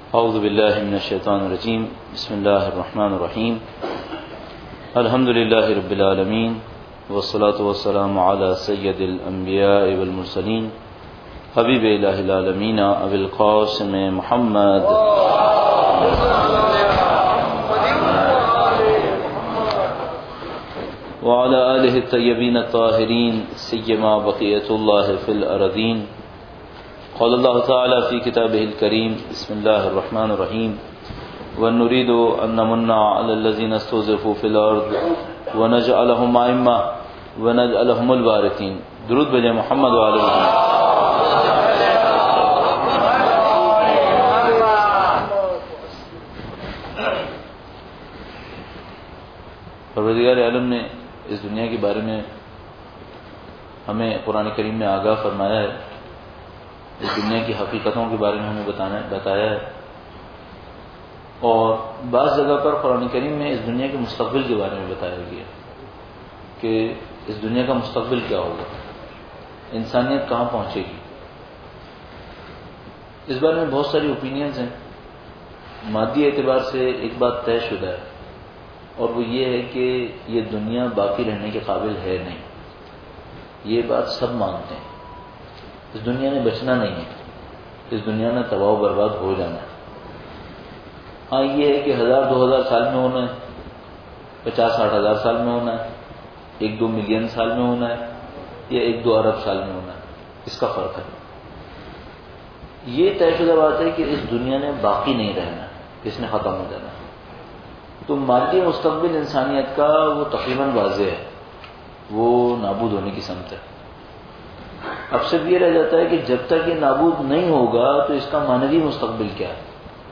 اعوذ باللہ من الشیطان الرجیم بسم اللہ الرحمن الرحیم الحمد للہ رب العالمین والصلاة والسلام علی سید الانبیاء والمرسلین حبیب الہ العالمین ابی القاسم محمد وعلى آلہ الطیبین الطاہرین سیما بقیۃ اللہ فی الارضین. قال اللہ تعالی فی کتابہ الکریم بسم اللہ الرحمن الرحیم ونريد ان نمن على الذين استضعفوا في الارض ونجعلهم ائمة ونجعلهم الوارثين. درود بھیجیں محمد وعلى پروردگار عالم نے اس دنیا کے بارے میں ہمیں قرآن کریم میں آگاہ فرمایا ہے، اس دنیا کی حقیقتوں کے بارے میں ہمیں بتایا ہے، اور بعض جگہ پر قرآن کریم میں اس دنیا کے مستقبل کے بارے میں بتایا گیا کہ اس دنیا کا مستقبل کیا ہوگا، انسانیت کہاں پہنچے گی. اس بارے میں بہت ساری اوپینینز ہیں. مادی اعتبار سے ایک بات طے شدہ ہے، اور وہ یہ ہے کہ یہ دنیا باقی رہنے کے قابل ہے نہیں. یہ بات سب مانتے ہیں. اس دنیا نے بچنا نہیں ہے، اس دنیا نے تباہ و برباد ہو جانا ہے. ہاں یہ ہے کہ 1000-2000 سال میں ہونا ہے، 50-60 ہزار سال میں ہونا ہے، 1-2 ملین سال میں ہونا ہے، یا 1-2 ارب سال میں ہونا ہے، اس کا فرق ہے. یہ طے شدہ بات ہے کہ اس دنیا نے باقی نہیں رہنا، اس نے ختم ہو جانا. تو مادی مستقبل انسانیت کا وہ تقریباً واضح ہے، وہ نابود ہونے کی سمت ہے. اب صرف یہ رہ جاتا ہے کہ جب تک یہ نابود نہیں ہوگا تو اس کا معنوی مستقبل کیا ہے.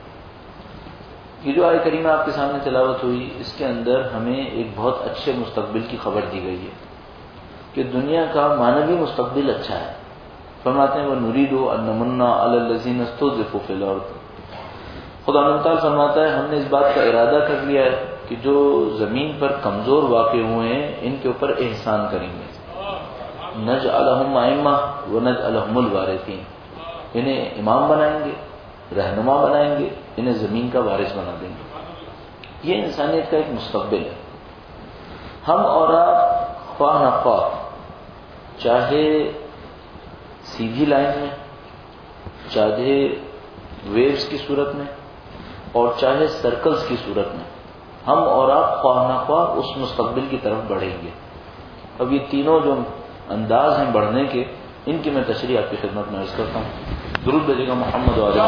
یہ جو آیت کریمہ آپ کے سامنے تلاوت ہوئی، اس کے اندر ہمیں ایک بہت اچھے مستقبل کی خبر دی گئی ہے کہ دنیا کا معنوی مستقبل اچھا ہے. فرماتے ہیں وَنُرِيدُ أَن نَّمُنَّ عَلَى الَّذِينَ اسْتُضْعِفُوا فِي الْأَرْضِ. خدا تعالیٰ فرماتا ہے ہم نے اس بات کا ارادہ کر لیا ہے کہ جو زمین پر کمزور واقع ہوئے ہیں ان کے اوپر احسان کریں گے. نجعلہم ائمہ ونجعلہم الوارثین. انہیں امام بنائیں گے، رہنما بنائیں گے، انہیں زمین کا وارث بنا دیں گے. یہ انسانیت کا ایک مستقبل ہے. ہم اور آپ خواہ نخواہ، چاہے سیدھی لائن میں، چاہے ویوز کی صورت میں، اور چاہے سرکلز کی صورت میں، ہم اور آپ خواہ نخواہ اس مستقبل کی طرف بڑھیں گے. اب یہ تینوں جو انداز ہیں بڑھنے کے، ان کی میں تشریح آپ کی خدمت میں عرض کرتا ہوں. درود بھیجے گا محمد وعلیہ.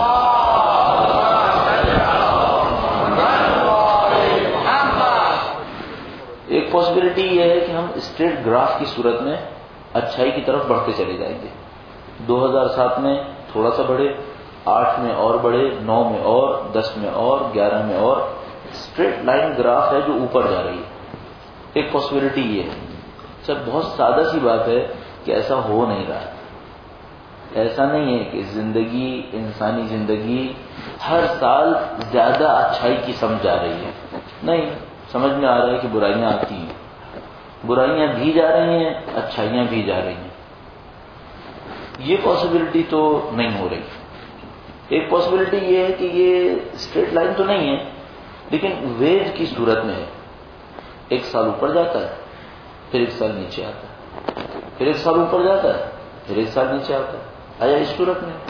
ایک پاسبلٹی یہ ہے کہ ہم اسٹریٹ گراف کی صورت میں اچھائی کی طرف بڑھتے چلے جائیں گے. 2007 میں تھوڑا سا بڑھے، 8 میں اور بڑھے، 9 میں اور، 10 میں اور، 11 میں اور. اسٹریٹ لائن گراف ہے جو اوپر جا رہی ہے. ایک پاسبلٹی یہ ہے. سب بہت سادہ سی بات ہے کہ ایسا ہو نہیں رہا. ایسا نہیں ہے کہ زندگی، انسانی زندگی ہر سال زیادہ اچھائی کی سمجھ جا رہی ہے. نہیں، سمجھ میں آ رہا ہے کہ برائیاں آتی ہیں، برائیاں بھی جا رہی ہیں، اچھائیاں بھی جا رہی ہیں. یہ پاسبلٹی تو نہیں ہو رہی. ایک پاسبلٹی یہ ہے کہ یہ اسٹریٹ لائن تو نہیں ہے لیکن ویو کی صورت میں ہے. ایک سال اوپر جاتا ہے، پھر 1 سال نیچے آتا ہے، پھر 1 سال اوپر جاتا ہے، پھر 1 سال نیچے آتا ہے. آیا اس صورت میں؟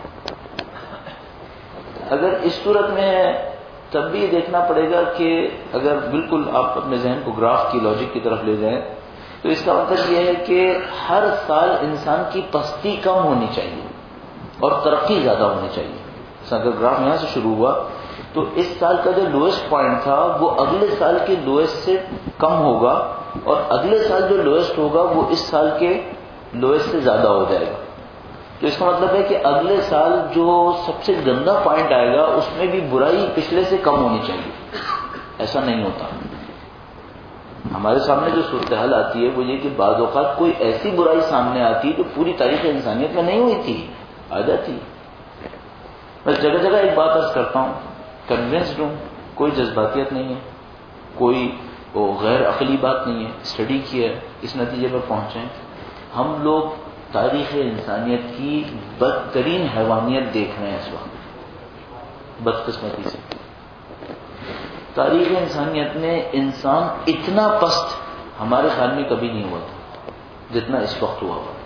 اگر اس صورت میں ہے تب بھی یہ دیکھنا پڑے گا کہ اگر بالکل آپ اپنے ذہن کو گراف کی لاجک کی طرف لے جائیں تو اس کا مطلب یہ ہے کہ ہر سال انسان کی پستی کم ہونی چاہیے اور ترقی زیادہ ہونی چاہیے. اگر گراف یہاں سے شروع ہوا تو اس سال کا جو لوئسٹ پوائنٹ تھا وہ اگلے سال کے لوئسٹ سے کم ہوگا، اور اگلے سال جو لوئسٹ ہوگا وہ اس سال کے لوئسٹ سے زیادہ ہو جائے گا. تو اس کا مطلب ہے کہ اگلے سال جو سب سے گندا پوائنٹ آئے گا اس میں بھی برائی پچھلے سے کم ہونی چاہیے. ایسا نہیں ہوتا. ہمارے سامنے جو صورتحال آتی ہے وہ یہ کہ بعض اوقات کوئی ایسی برائی سامنے آتی ہے جو پوری تاریخ انسانیت میں نہیں ہوئی تھی، آ جاتی. میں جگہ جگہ ایک بات عرض کرتا ہوں، کنونسڈ ہوں، کوئی جذباتیت نہیں ہے، کوئی غیر عقلی بات نہیں ہے، اسٹڈی کی ہے، اس نتیجے پر پہنچے. ہم لوگ تاریخ انسانیت کی بدترین حیوانیت دیکھ رہے ہیں اس وقت. بدقسمتی سے تاریخ انسانیت میں انسان اتنا پست ہمارے خیال میں کبھی نہیں ہوا تھا جتنا اس وقت ہوا ہوا.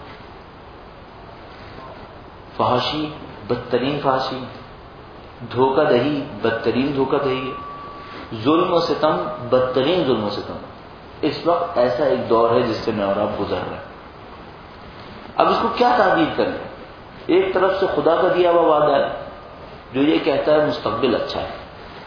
فحاشی بدترین فحاشی، دھوکہ دہی بدترین دھوکہ دہی ہے، ظلم و ستم بدترین ظلم و ستم. اس وقت ایسا ایک دور ہے جس سے میں اور آپ گزر رہے ہیں. اب اس کو کیا تعبیر کریں؟ ایک طرف سے خدا کا دیا ہوا وعدہ ہے جو یہ کہتا ہے مستقبل اچھا ہے،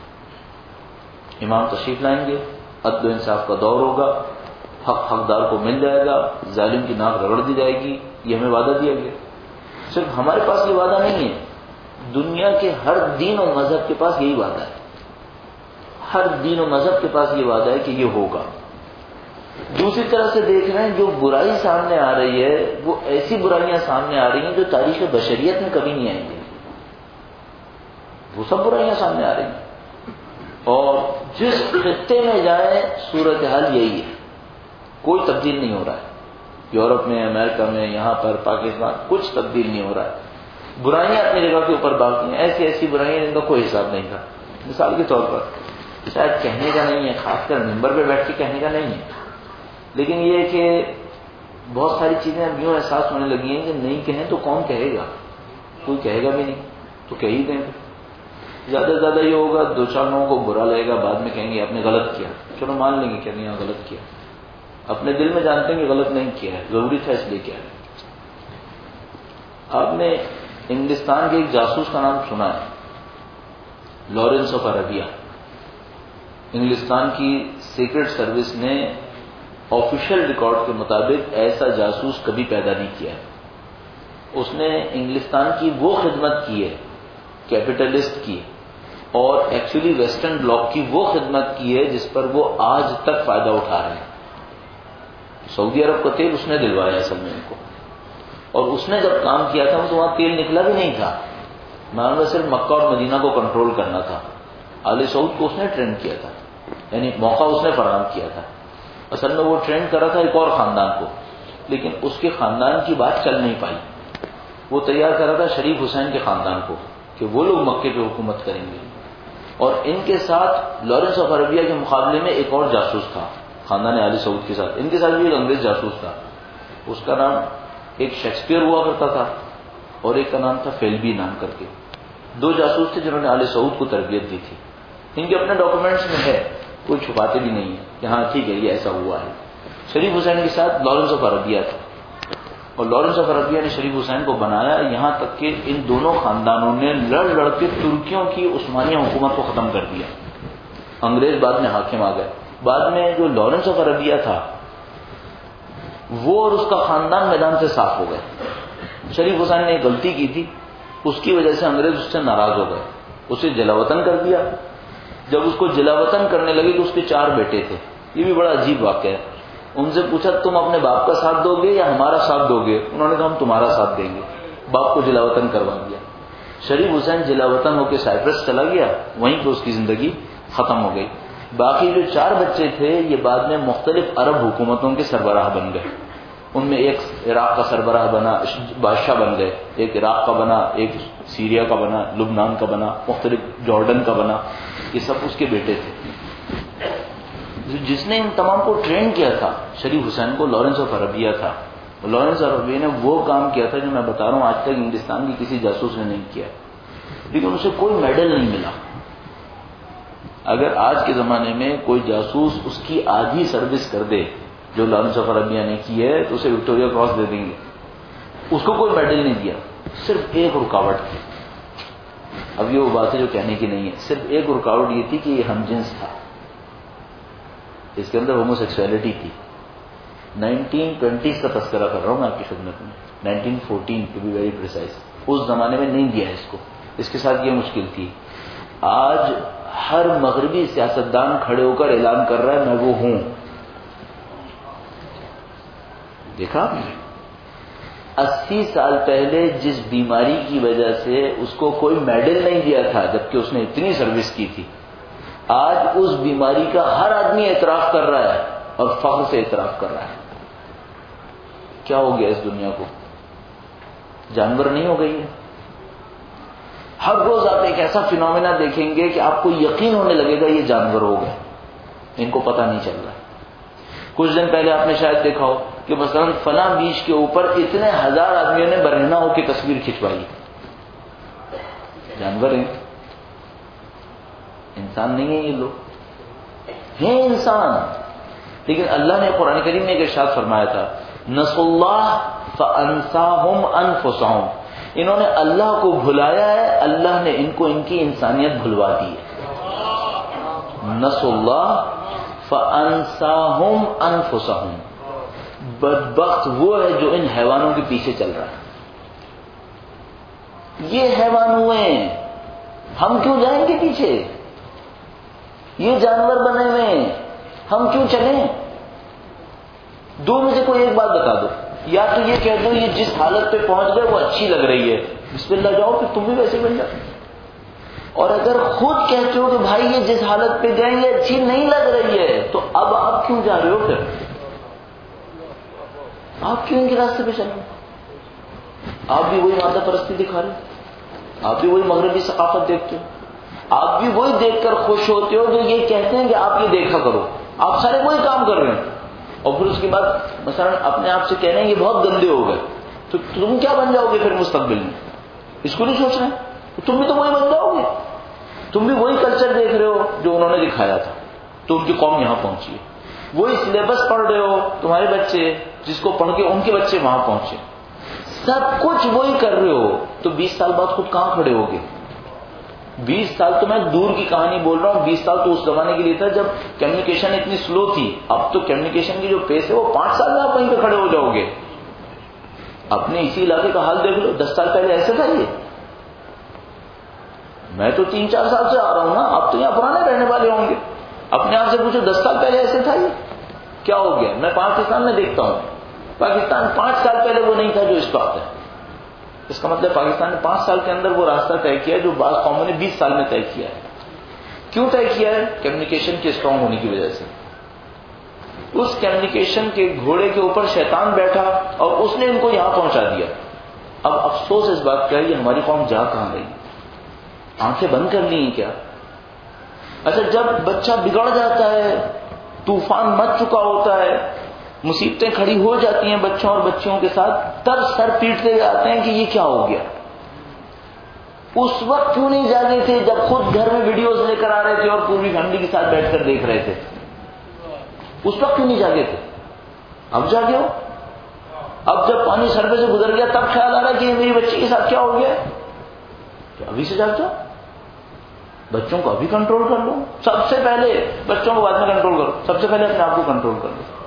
امام تشریف لائیں گے، عدل و انصاف کا دور ہوگا، حق حقدار کو مل جائے گا، ظالم کی ناک رگڑ دی جائے گی، یہ ہمیں وعدہ دیا گیا. صرف ہمارے پاس یہ وعدہ نہیں ہے، دنیا کے ہر دین اور مذہب کے پاس یہی وعدہ ہے. ہر دین و مذہب کے پاس یہ وعدہ ہے کہ یہ ہوگا. دوسری طرح سے دیکھ رہے ہیں جو برائی سامنے آ رہی ہے وہ ایسی برائیاں سامنے آ رہی ہیں جو تاریخ بشریت میں کبھی نہیں آئیں گی. وہ سب برائیاں سامنے آ رہی ہیں اور جس خطے میں جائیں صورتحال یہی ہے، کوئی تبدیل نہیں ہو رہا ہے. یورپ میں، امریکہ میں، یہاں پر پاکستان، کچھ تبدیل نہیں ہو رہا ہے. برائیاں اپنی جگہ کے اوپر باقی ہیں، ایسی ایسی برائیاں جن کا کوئی حساب نہیں تھا. مثال کے طور پر شاید کہنے کا نہیں ہے، خاص کر ممبر پہ بیٹھ کے کہنے کا نہیں ہے، لیکن یہ کہ بہت ساری چیزیں اب یوں احساس ہونے لگی ہیں کہ نہیں کہیں تو کون کہے گا؟ کوئی کہے گا بھی نہیں تو کہہ ہی دیں. زیادہ سے زیادہ یہ ہوگا دو چار لوگوں کو برا لگے گا، بعد میں کہیں گے آپ نے غلط کیا، چلو مان لیں گے کہ نہیں غلط کیا. اپنے دل میں جانتے ہیں کہ غلط نہیں کیا ہے، ضروری تھا اس لیے کیا ہے. آپ نے انگلستان کے ایک جاسوس کا نام سنا ہے، لارنس آف عربیہ. انگلستان کی سیکرٹ سروس نے آفیشیل ریکارڈ کے مطابق ایسا جاسوس کبھی پیدا نہیں کیا ہے. اس نے انگلستان کی وہ خدمت کی ہے کیپٹلسٹ کی، اور ایکچولی ویسٹرن بلاک کی وہ خدمت کی ہے جس پر وہ آج تک فائدہ اٹھا رہے ہیں. سعودی عرب کا تیل اس نے دلوایا اصل میں ان کو، اور اس نے جب کام کیا تھا تو وہاں تیل نکلا بھی نہیں تھا، معاملہ صرف مکہ اور مدینہ کو کنٹرول کرنا تھا. آل سعود کو اس نے ٹرین کیا تھا، یعنی موقع اس نے فراہم کیا تھا. اصل میں وہ ٹرین کرا تھا ایک اور خاندان کو، لیکن اس کے خاندان کی بات چل نہیں پائی. وہ تیار کرا تھا شریف حسین کے خاندان کو کہ وہ لوگ مکے پہ حکومت کریں گے. اور ان کے ساتھ لارنس آف عربیہ کے مقابلے میں ایک اور جاسوس تھا خاندان آل سعود کے ساتھ. ان کے ساتھ بھی ایک انگریز جاسوس تھا، اس کا نام ایک شیکسپیئر ہوا کرتا تھا اور ایک کا نام تھا فیلبی نام کر کے. دو جاسوس تھے جنہوں نے آل سعود کو تربیت دی تھی. ان کے اپنے ڈاکومنٹس میں ہے، کوئی چھپاتے بھی نہیں ہے کہ ہاں ٹھیک ہے یہ ایسا ہوا ہے. شریف حسین کے ساتھ لارنس آف عربیہ تھا، اور لارنس آف عربیہ نے شریف حسین کو بنایا، یہاں تک کہ ان دونوں خاندانوں نے لڑ کے ترکیوں کی عثمانیہ حکومت کو ختم کر دیا. انگریز بعد میں حاکم آ گئے. بعد میں جو لارنس آف عربیہ تھا وہ اور اس کا خاندان میدان سے صاف ہو گئے. شریف حسین نے ایک غلطی کی تھی، اس کی وجہ سے انگریز اس سے ناراض ہو گئے، اسے جلا وطن کر دیا. جب اس کو جلا وطن کرنے لگے تو اس کے 4 بیٹے تھے. یہ بھی بڑا عجیب واقعہ ہے. ان سے پوچھا تم اپنے باپ کا ساتھ دو گے یا ہمارا ساتھ دو گے؟ انہوں نے کہا ہم تمہارا ساتھ دیں گے. باپ کو جلا وطن کروا دیا. شریف حسین جلا وطن ہو کے سائپرس چلا گیا، وہیں پہ اس کی زندگی ختم ہو گئی. باقی جو 4 بچے تھے یہ بعد میں مختلف عرب حکومتوں کے سربراہ بن گئے. ان میں ایک عراق کا سربراہ بنا، بادشاہ بن گئے، ایک عراق کا بنا، ایک سیریا کا بنا، لبنان کا بنا، مختلف جارڈن کا بنا. یہ سب اس کے بیٹے تھے. جس نے ان تمام کو ٹرین کیا تھا شریف حسین کو، لارنس آف عربیہ تھا. لارنس آف عربیہ نے وہ کام کیا تھا جو میں بتا رہا ہوں آج تک ہندوستان کی کسی جاسوس نے نہیں کیا، لیکن اسے کوئی میڈل نہیں ملا. اگر آج کے زمانے میں کوئی جاسوس اس کی آدھی سروس کر دے جو لارنس آف عربیہ نے کی ہے تو اسے وکٹوریا کراس دے دیں گے. اس کو کوئی میڈل نہیں دیا، صرف ایک رکاوٹ تھی. اب یہ وہ بات ہے جو کہنے کی نہیں ہے. صرف ایک رکاوٹ یہ تھی کہ یہ ہم جنس تھا، اس کے اندر ہومو سیکسولیٹی تھی. 1920 کا تذکرہ کر رہا ہوں میں آپ کی خدمت میں، 1914 ٹو بی ویری پریسائز. اس زمانے میں نہیں دیا اس کو. اس کے ساتھ یہ مشکل تھی. آج ہر مغربی سیاستدان کھڑے ہو کر اعلان کر رہا ہے میں وہ ہوں. دیکھا 80 سال پہلے جس بیماری کی وجہ سے اس کو کوئی میڈل نہیں دیا تھا جبکہ اس نے اتنی سروس کی تھی، آج اس بیماری کا ہر آدمی اعتراف کر رہا ہے اور فخر سے اعتراف کر رہا ہے. کیا ہو گیا اس دنیا کو؟ جانور نہیں ہو گئی ہے. ہر روز آپ ایک ایسا فینومینا دیکھیں گے کہ آپ کو یقین ہونے لگے گا یہ جانور ہو گئے، ان کو پتہ نہیں چل رہا۔ کچھ دن پہلے آپ نے شاید دیکھا ہو کہ مثلاً فلاں بیچ کے اوپر اتنے ہزار آدمیوں نے برہنہ ہو کے تصویر کھنچوائی، جانور ہیں، انسان نہیں ہیں یہ لوگ، ہیں انسان۔ لیکن اللہ نے قرآن کریم میں ایک ارشاد فرمایا تھا، نسوا اللہ فانساہم انفسہم، انہوں نے اللہ کو بھلایا ہے، اللہ نے ان کو ان کی انسانیت بھلوا دی ہے۔ نسوا اللہ فانساہم انفسہم، بدبخت وہ ہے جو ان حیوانوں کے پیچھے چل رہا ہے۔ یہ حیوان ہوئے ہیں، ہم کیوں جائیں گے پیچھے؟ یہ جانور بنے ہوئے ہیں، ہم کیوں چلیں؟ دو میں سے کوئی ایک بات بتا دو، یا تو یہ کہہ دو یہ جس حالت پہ پہنچ گئے وہ اچھی لگ رہی ہے، بسم اللہ جاؤ، پھر تم بھی ویسے بن جاؤ۔ اور اگر خود کہتے ہو کہ بھائی یہ جس حالت پہ جائیں گے اچھی نہیں لگ رہی ہے، تو اب آپ کیوں جا رہے ہو؟ پھر آپ کیوں ان کے راستے پہ چلیں؟ آپ بھی وہی مادہ پرستی دکھا رہے ہو، آپ بھی وہی مغربی ثقافت دیکھتے ہو، آپ بھی وہی دیکھ کر خوش ہوتے ہو جو یہ کہتے ہیں کہ آپ یہ دیکھا کرو، آپ سارے وہی کام کر رہے ہیں، اور پھر اس کے بعد مثلا اپنے آپ سے کہہ رہے ہیں یہ بہت گندے ہو گئے، تو تم کیا بن جاؤ گے پھر مستقبل میں؟ اس کو نہیں سوچ رہے؟ تم بھی تو وہی بن جاؤ گے، تم بھی وہی کلچر دیکھ رہے ہو جو انہوں نے دکھایا تھا، تو ان کی قوم یہاں پہنچی ہے، وہی سلیبس پڑھ رہے ہو تمہارے بچے، جس کو پڑھ کے ان کے بچے وہاں پہنچے، سب کچھ وہی کر رہے ہو، تو 20 سال بعد خود کہاں کھڑے ہوگے؟ 20 سال تو میں دور کی کہانی بول رہا ہوں، 20 سال تو اس زمانے کے لیے تھا جب کمیونیکیشن اتنی سلو تھی، اب تو کمیونیکیشن کی جو پیس ہے وہ 5 سال میں آپ وہیں پہ کھڑے ہو جاؤ گے۔ اپنے اسی علاقے کا حال دیکھ لو، 10 سال پہلے ایسے تھا یہ؟ میں تو 3-4 سال سے آ رہا ہوں نا، آپ تو یہاں پرانے رہنے والے ہوں گے، اپنے آپ سے پوچھو 10 سال پہلے ایسے تھا یہ؟ کیا ہو گیا؟ میں پاکستان میں دیکھتا ہوں، پاکستان 5 سال پہلے وہ نہیں تھا جو اس وقت ہے۔ اس کا مطلب پاکستان نے 5 سال کے اندر وہ راستہ طے کیا جو بعض قوموں نے 20 سال میں طے کیا ہے۔ کیوں طے کیا ہے؟ کمیونیکیشن کے اسٹرانگ ہونے کی وجہ سے۔ اس کمیونیکیشن کے گھوڑے کے اوپر شیطان بیٹھا اور اس نے ان کو یہاں پہنچا دیا۔ اب افسوس اس بات کا ہے یہ ہماری قوم جا کہاں گئی؟ آنکھیں بند کر لی ہیں کیا؟ اچھا جب بچہ بگڑ جاتا ہے، طوفان مچ چکا ہوتا ہے، مصیبتیں کھڑی ہو جاتی ہیں بچوں اور بچیوں کے ساتھ، تب سر پیٹتے جاتے ہیں کہ یہ کیا ہو گیا۔ اس وقت کیوں نہیں جاگے تھے جب خود گھر میں ویڈیوز لے کر آ رہے تھے اور پوری فیملی کے ساتھ بیٹھ کر دیکھ رہے تھے؟ اس وقت کیوں نہیں جاگے تھے؟ اب جاگے ہو؟ اب جب پانی سر پہ سے گزر گیا تب خیال آ رہا ہے کہ میری بچی کے ساتھ کیا ہو گیا؟ تو ابھی سے جاگ جاؤ، بچوں کو ابھی کنٹرول کر لو، سب سے پہلے بچوں کو بعد میں کنٹرول کرو، سب سے پہلے اپنے آپ کو کنٹرول کر لو۔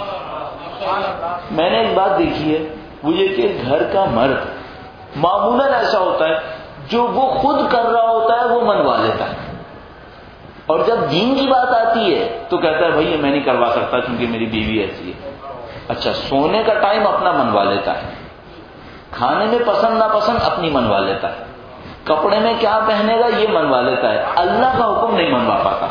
میں نے ایک بات دیکھی ہے، وہ یہ کہ گھر کا مرد معمولاً ایسا ہوتا ہے جو وہ خود کر رہا ہوتا ہے وہ منوا لیتا ہے، اور جب دین کی بات آتی ہے تو کہتا ہے بھائی یہ میں نہیں کروا سکتا کیونکہ میری بیوی ایسی ہے۔ اچھا سونے کا ٹائم اپنا منوا لیتا ہے، کھانے میں پسند ناپسند اپنی منوا لیتا ہے، کپڑے میں کیا پہنے گا یہ منوا لیتا ہے، اللہ کا حکم نہیں منوا پاتا۔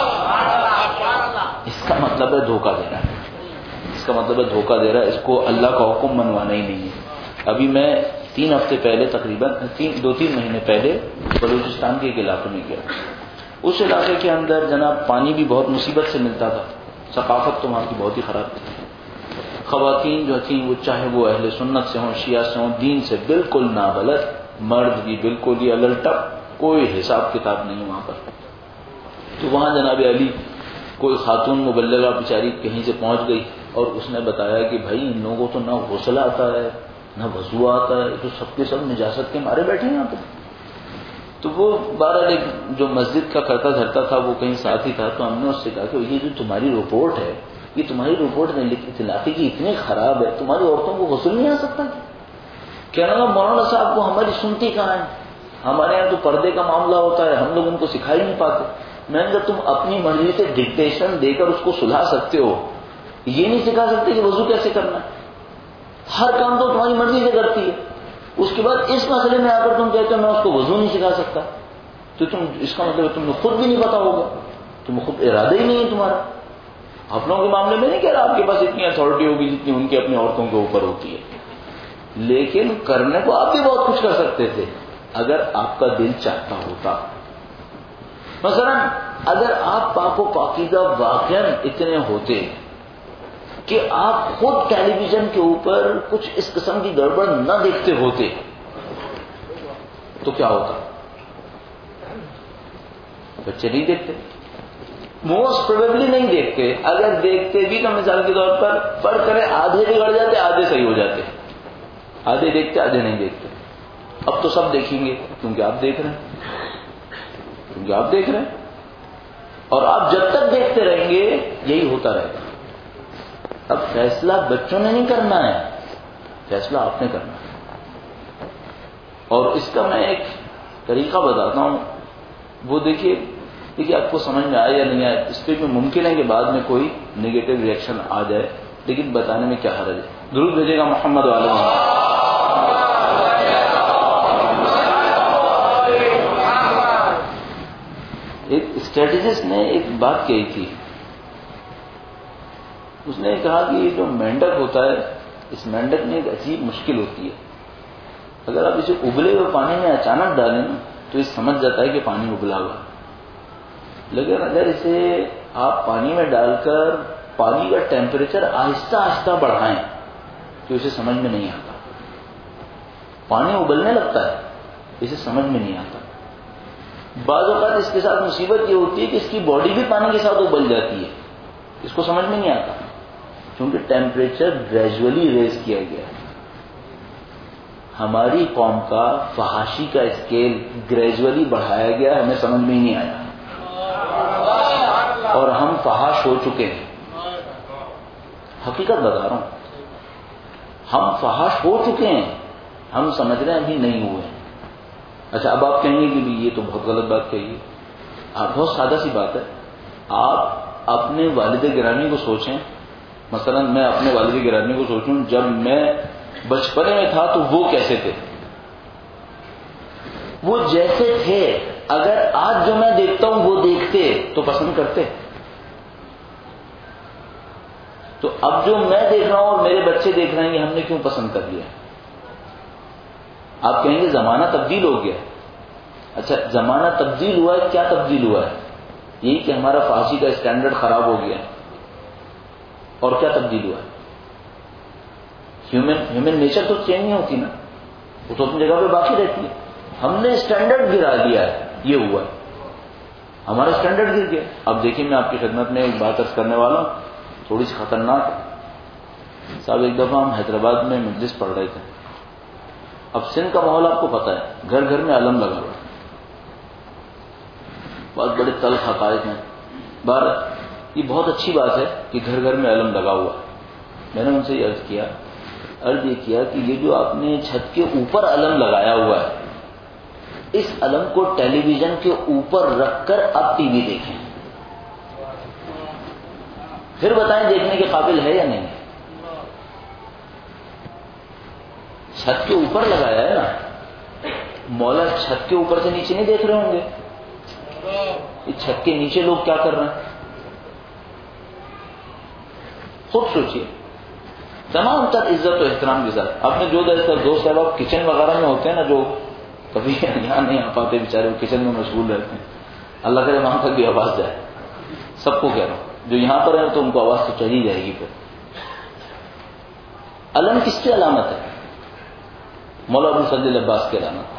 اس کا مطلب ہے دھوکہ دے رہا ہے، اس کا مطلب ہے دھوکہ دے رہا ہے، اس کو اللہ کا حکم منوانا ہی نہیں ہے۔ ابھی میں 3 ہفتے پہلے تقریباً 2-3 مہینے پہلے بلوچستان کے ایک علاقے میں گیا۔ اس علاقے کے اندر جناب پانی بھی بہت مصیبت سے ملتا تھا، ثقافت تو وہاں کی بہت ہی خراب تھی۔ خواتین جو تھیں وہ چاہے وہ اہل سنت سے ہوں، شیعہ سے ہوں، دین سے بالکل نابلد، مرد بھی بالکل ہی الٹا، کوئی حساب کتاب نہیں وہاں پر۔ تو وہاں جناب علی کوئی خاتون مبلغہ بیچاری کہیں سے پہنچ گئی اور اس نے بتایا کہ بھائی ان لوگوں کو تو نہ غسل آتا ہے نہ وضو آتا ہے، تو سب کے سب نجاست کے مارے بیٹھے ہیں یہاں پہ۔ تو وہ بہرحال ایک جو مسجد کا کرتا دھرتا تھا وہ کہیں ساتھ ہی تھا، تو ہم نے اس سے کہا کہ یہ جو تمہاری رپورٹ ہے، یہ تمہاری رپورٹ علاقے کی اتنی خراب ہے، تمہاری عورتوں کو غسل نہیں آ سکتا؟ کہنا لگا مولانا صاحب کو ہماری سنتی کہاں ہے، ہمارے یہاں تو پردے کا معاملہ ہوتا ہے، ہم لوگ ان کو سکھا ہی نہیں پاتے۔ میں نے کہا تم اپنی مرضی سے ڈکٹیشن دے کر اس کو سلھا سکتے ہو، یہ نہیں سکھا سکتے کہ وضو کیسے کرنا ہے؟ ہر کام تو تمہاری مرضی سے کرتی ہے، اس کے بعد اس مسئلے میں آ کر تم کہتے ہو میں اس کو وضو نہیں سکھا سکتا، تو تم اس کا مطلب تمہیں خود بھی نہیں پتا ہوگا، تمہیں خود ارادہ ہی نہیں ہے تمہارا۔ آپ لوگوں کے معاملے میں نہیں کہہ رہا آپ کے پاس اتنی اتھارٹی ہوگی جتنی ان کی اپنی عورتوں کے اوپر ہوتی ہے، لیکن کرنے کو آپ بھی بہت کچھ کر سکتے تھے۔ اگر آپ کا دل چاہتا ہوتا. مثلا اگر آپ پاک و پاکیزہ واقعا اتنے ہوتے کہ آپ خود ٹیلی ویژن کے اوپر کچھ اس قسم کی گڑبڑ نہ دیکھتے ہوتے تو کیا ہوتا؟ بچے نہیں دیکھتے، موسٹ پروبیبلی نہیں دیکھتے. اگر دیکھتے بھی تو مثال کے طور پر فرق کریں، آدھے بگڑ جاتے آدھے صحیح ہو جاتے، آدھے دیکھتے آدھے نہیں دیکھتے. اب تو سب دیکھیں گے کیونکہ آپ دیکھ رہے ہیں، کیونکہ آپ دیکھ رہے ہیں، اور آپ جب تک دیکھتے رہیں گے یہی ہوتا رہے گا. اب فیصلہ بچوں نے نہیں کرنا ہے، فیصلہ آپ نے کرنا ہے. اور اس کا میں ایک طریقہ بتاتا ہوں، وہ دیکھیے آپ کو سمجھ میں آیا یا نہیں آیا. اس پہ بھی ممکن ہے کہ بعد میں کوئی نیگیٹو ریئیکشن آ جائے، لیکن بتانے میں کیا حرج ہے. درود بھیجے گا محمد والے. ایک اسٹریٹجسٹ نے ایک بات کہی تھی، اس نے کہا کہ یہ جو مینڈک ہوتا ہے، اس مینڈک میں ایک عجیب مشکل ہوتی ہے. اگر آپ اسے ابلے ہوئے پانی میں اچانک ڈالیں نا تو یہ سمجھ جاتا ہے کہ پانی ابلا ہوا ہے، لیکن اگر اسے آپ پانی میں ڈال کر پانی کا ٹیمپریچر آہستہ آہستہ بڑھائیں تو اسے سمجھ میں نہیں آتا. پانی ابلنے لگتا ہے، اسے سمجھ میں نہیں آتا. بعض اوقات اس کے ساتھ مصیبت یہ ہوتی ہے کہ اس کی باڈی بھی پانی کے ساتھ ابل جاتی ہے، اس کو سمجھ میں نہیں آتا کیونکہ ٹیمپریچر گریجولی ریز کیا گیا ہے. ہماری قوم کا فحاشی کا اسکیل گریجولی بڑھایا گیا، ہمیں سمجھ میں ہی نہیں آیا اور ہم فحاش ہو چکے ہیں. حقیقت بتا رہا ہوں، ہم فحاش ہو چکے ہیں، ہم سمجھ رہے ہیں ابھی نہیں ہوئے ہیں. اچھا اب آپ کہیں گے کہ یہ تو بہت غلط بات کہی ہے. آپ بہت سادہ سی بات ہے، آپ اپنے والد گرامی کو سوچیں. مثلا میں اپنے والد گرامی کو سوچوں، جب میں بچپنے میں تھا تو وہ کیسے تھے. وہ جیسے تھے اگر آج جو میں دیکھتا ہوں وہ دیکھتے تو پسند کرتے. تو اب جو میں دیکھ رہا ہوں اور میرے بچے دیکھ رہے ہیں کہ ہم نے کیوں پسند کر لیا. آپ کہیں گے زمانہ تبدیل ہو گیا. اچھا زمانہ تبدیل ہوا ہے، کیا تبدیل ہوا ہے؟ یہی کہ ہمارا فحاشی کا اسٹینڈرڈ خراب ہو گیا. اور کیا تبدیل ہوا ہے؟ ہیومن نیچر تو چینج نہیں ہوتی نا، وہ تو اپنی جگہ پہ باقی رہتی ہے. ہم نے اسٹینڈرڈ گرا دیا ہے، یہ ہوا ہے، ہمارا اسٹینڈرڈ گر گیا. اب دیکھیں میں آپ کی خدمت میں ایک بات عرض کرنے والا ہوں، تھوڑی سی خطرناک ہے. صاحب ایک دفعہ ہم حیدرآباد میں مجلس پڑھ رہے تھے. اب سندھ کا ماحول آپ کو پتا ہے، گھر گھر میں علم لگا ہوا ہے، بہت بڑے تلخ حقائق ہیں. یہ بہت اچھی بات ہے کہ گھر گھر میں علم لگا ہوا ہے. میں نے ان سے یہ عرض کیا کہ یہ جو آپ نے چھت کے اوپر علم لگایا ہوا ہے، اس علم کو ٹیلی ویژن کے اوپر رکھ کر آپ ٹی وی دیکھیں، پھر بتائیں دیکھنے کے قابل ہے یا نہیں. چھت کے اوپر لگایا ہے نا، مولا چھت کے اوپر سے نیچے نہیں دیکھ رہے ہوں گے. اس چھت کے نیچے لوگ کیا کر رہے ہیں؟ خود سوچئے. تمام تر عزت و احترام کے ساتھ آپ نے جو دوست احباب کچن وغیرہ میں ہوتے ہیں نا، جو کبھی یہاں نہیں آ پاتے بیچارے، وہ کچن میں مشغول رہتے ہیں، اللہ کرے وہاں تک بھی آواز جائے. سب کو کہہ رہا ہوں، جو یہاں پر ہیں تو ان کو آواز تو چلی جائے گی. پھر علم کس کی علامت ہے؟ مولا ابوالفضل عباس کی علامت.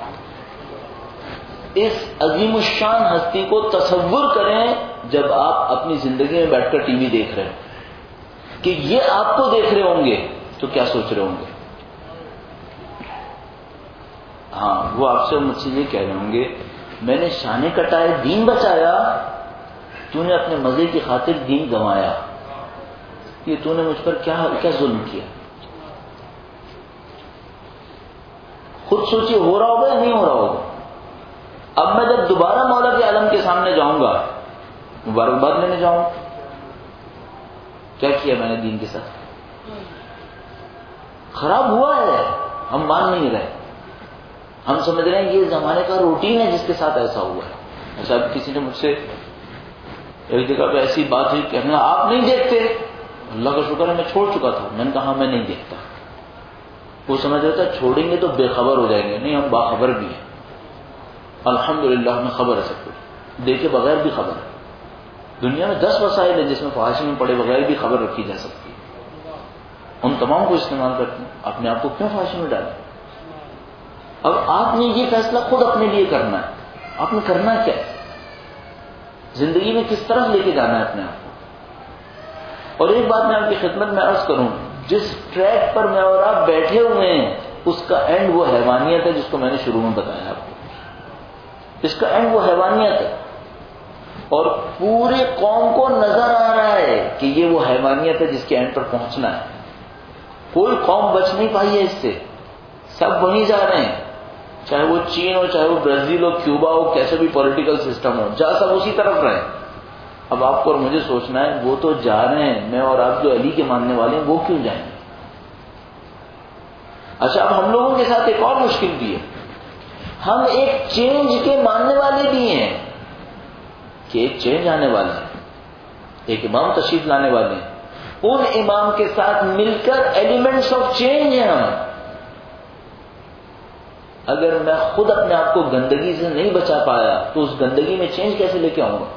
اس عظیم الشان ہستی کو تصور کریں جب آپ اپنی زندگی میں بیٹھ کر ٹی وی دیکھ رہے ہیں کہ یہ آپ کو دیکھ رہے ہوں گے تو کیا سوچ رہے ہوں گے؟ ہاں وہ آپ سے مجھ سے یہ کہہ رہے ہوں گے، میں نے شانے کٹائے دین بچایا، تو نے اپنے مزے کی خاطر دین گنوایا. یہ تو نے مجھ پر کیا ظلم کیا؟ خود سوچیے، ہو رہا ہوگا یا نہیں ہو رہا ہوگا؟ اب میں جب دوبارہ مولا کے عالم کے سامنے جاؤں گا، مبارکباد لینے جاؤں، کیا کیا میں نے دین کے ساتھ؟ خراب ہوا ہے، ہم مان نہیں رہے. ہم سمجھ رہے ہیں یہ زمانے کا روٹین ہے جس کے ساتھ ایسا ہوا ہے. اچھا اب کسی نے مجھ سے ایک جگہ پہ ایسی بات ہوئی، کہنا آپ نہیں دیکھتے. اللہ کا شکر ہے میں چھوڑ چکا تھا. میں نے کہا میں نہیں دیکھتا. وہ سمجھ رہا تھا چھوڑیں گے تو بے خبر ہو جائیں گے. نہیں، ہم باخبر بھی ہیں. الحمدللہ ہمیں خبر ہے سب کچھ، دیکھے بغیر بھی خبر ہے. دنیا میں 10 وسائل ہیں جس میں فحاشی میں پڑے بغیر بھی خبر رکھی جا سکتی ہے، ان تمام کو استعمال کرتے ہیں. اپنے آپ کو کیوں فحاشی میں ڈالیں؟ اب آپ نے یہ فیصلہ خود اپنے لیے کرنا ہے. آپ نے کرنا کیا ہے؟ زندگی میں کس طرف لے کے جانا ہے اپنے آپ کو؟ اور ایک بات میں آپ کی خدمت میں عرض کروں، جس ٹریک پر میں اور آپ بیٹھے ہوئے ہیں اس کا اینڈ وہ حیوانیت ہے جس کو میں نے شروع میں بتایا آپ کو. اس کا اینڈ وہ حیوانیت ہے، اور پورے قوم کو نظر آ رہا ہے کہ یہ وہ حیوانیت ہے جس کے اینڈ پر پہنچنا ہے. کوئی قوم بچ نہیں پائی ہے اس سے، سب وہیں جا رہے ہیں، چاہے وہ چین ہو، چاہے وہ برازیل ہو، کیوبا ہو، کیسے بھی پولیٹیکل سسٹم ہو، جا سب اسی طرف رہے. اب آپ کو اور مجھے سوچنا ہے وہ تو جا رہے ہیں، میں اور آپ جو علی کے ماننے والے ہیں وہ کیوں جائیں گے؟ اچھا، اب ہم لوگوں کے ساتھ ایک اور مشکل بھی ہے، ہم ایک چینج کے ماننے والے بھی ہیں کہ ایک چینج آنے والا ہے، ایک امام تشریف لانے والے ہیں، ان امام کے ساتھ مل کر ایلیمنٹس آف چینج ہیں ہم. اگر میں خود اپنے آپ کو گندگی سے نہیں بچا پایا تو اس گندگی میں چینج کیسے لے کے آؤں گا؟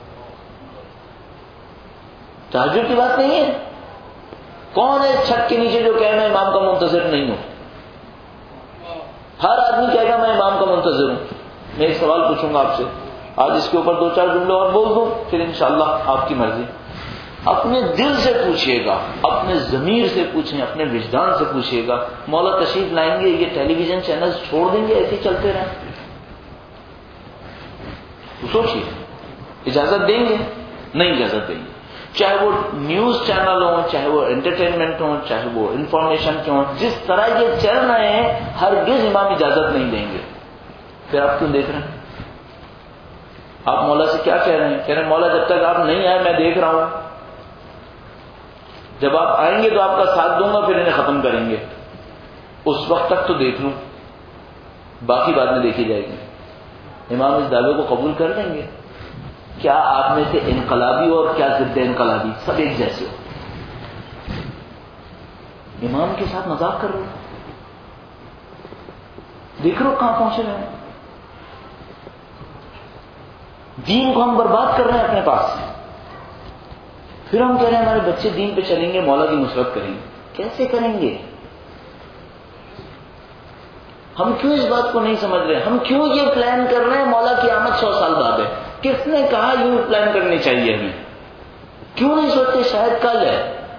تعجب کی بات نہیں ہے. کون ہے چھت کے نیچے جو کہہ میں امام کا منتظر نہیں ہوں؟ ہر آدمی کہے گا میں امام کا منتظر ہوں. میں ایک سوال پوچھوں گا آپ سے، آج اس کے اوپر 2-4 جملے اور بول دوں، پھر انشاءاللہ آپ کی مرضی. اپنے دل سے پوچھئے گا، اپنے ضمیر سے پوچھیں، اپنے وجدان سے پوچھئے گا، مولا تشریف لائیں گے یہ ٹیلی ویژن چینلز چھوڑ دیں گے ایسے ہی چلتے رہیں؟ سوچئے، اجازت دیں گے؟ نہیں اجازت دیں گے. چاہے وہ نیوز چینل ہوں، چاہے وہ انٹرٹینمنٹ ہوں، چاہے وہ انفارمیشن کے ہوں، جس طرح یہ چل رہے ہیں ہرگز امام اجازت نہیں دیں گے. پھر آپ کیوں دیکھ رہے ہیں؟ آپ مولا سے کیا کہہ رہے ہیں؟ کہہ رہے ہیں مولا جب تک آپ نہیں آئے میں دیکھ رہا ہوں، جب آپ آئیں گے تو آپ کا ساتھ دوں گا، پھر انہیں ختم کریں گے، اس وقت تک تو دیکھ لوں، باقی بعد میں دیکھی جائے گی. امام اس دعوے کو قبول کر لیں گے؟ کیا آپ میں سے انقلابی اور کیا ضد انقلابی سب ایک جیسے ہو؟ امام کے ساتھ مذاق کر رہے ہو، دیکھ رہے ہو کہاں پہنچے رہے ہیں. دین کو ہم برباد کر رہے ہیں اپنے پاس سے، پھر ہم کہہ رہے ہیں ہمارے بچے دین پہ چلیں گے، مولا کی نصرت کریں گے. کیسے کریں گے؟ ہم کیوں اس بات کو نہیں سمجھ رہے؟ ہم کیوں یہ پلان کر رہے ہیں مولا کی آمد 100 سال بعد ہے؟ کس نے کہا یوں پلان کرنی چاہیے ہمیں؟ کیوں نہیں سوچتے شاید کل ہے،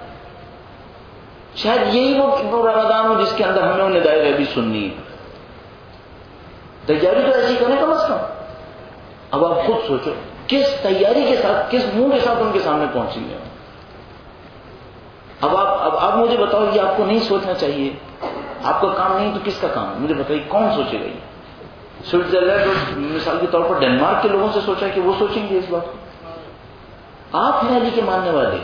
شاید یہی وہ رمضان ہو جس کے اندر ہمیں انہیں ندائے غیبی سننی ہے. تیاری تو ایسی کریں کم از کم. اب آپ خود سوچو کس تیاری کے ساتھ، کس منہ کے ساتھ ان کے سامنے پہنچیں گے. اب آپ مجھے بتاؤ، یہ آپ کو نہیں سوچنا چاہیے؟ آپ کا کام نہیں تو کس کا کام ہے؟ مجھے بتائیے کون سوچے گا؟ یہ سوئٹزرلینڈ اور مثال کے طور پر ڈنمارک کے لوگوں سے سوچا کہ وہ سوچیں گے اس بات کو؟ آپ ہیں علی کے ماننے والے،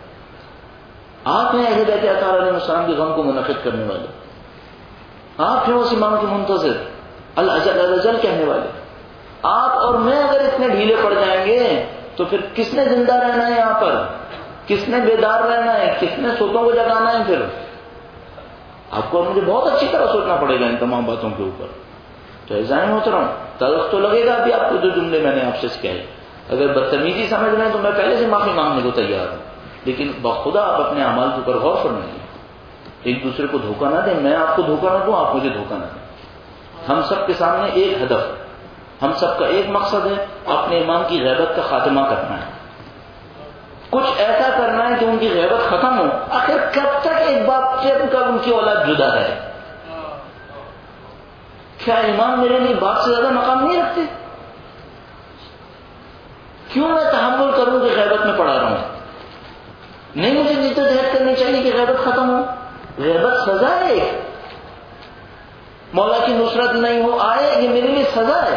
آپ ہیں اہل بیت اطہار علیہ السلام کے غم کو منعقد کرنے والے، آپ ہیں اس امام کے منتظر الاجل الاجل کہنے والے. آپ اور میں اگر اتنے ڈھیلے پڑ جائیں گے تو پھر کس نے زندہ رہنا ہے یہاں پر؟ کس نے بیدار رہنا ہے؟ کس نے سوتوں کو جگانا ہے؟ پھر آپ کو اور مجھے بہت اچھی طرح سوچنا پڑے گا ان تمام باتوں کے اوپر. تو ایزائن ہوتا رہا ہوں، تلخ تو لگے گا ابھی آپ کو جو جملے میں نے آپ سے کہے. اگر بدتمیزی سمجھ رہے ہیں تو میں پہلے سے معافی مانگنے کو تیار ہوں، لیکن بخدا آپ اپنے اعمال کے اوپر غور فرمائیے، ایک دوسرے کو دھوکہ نہ دیں، میں آپ کو دھوکہ نہ دوں، آپ مجھے دھوکہ نہ دیں. ہم سب کے سامنے ایک ہدف، ہم سب کا ایک مقصد ہے، اپنے امام کی غیبت کا خاتمہ کرنا ہے. کچھ ایسا کرنا ہے کہ ان کی غیبت ختم ہو. آخر کب تک ایک باپ سے ان کی اولاد جدا ہے؟ کیا امام میرے لیے باپ سے زیادہ مقام نہیں رکھتے؟ کیوں میں تحمل کروں کہ غیبت میں پڑا رہا ہوں؟ نہیں مجھے جدوجہد کرنی چاہیے کہ غیبت ختم ہو. غیبت سزا ہے، مولا کی نصرت نہیں ہو آئے، یہ میرے لیے سزا ہے.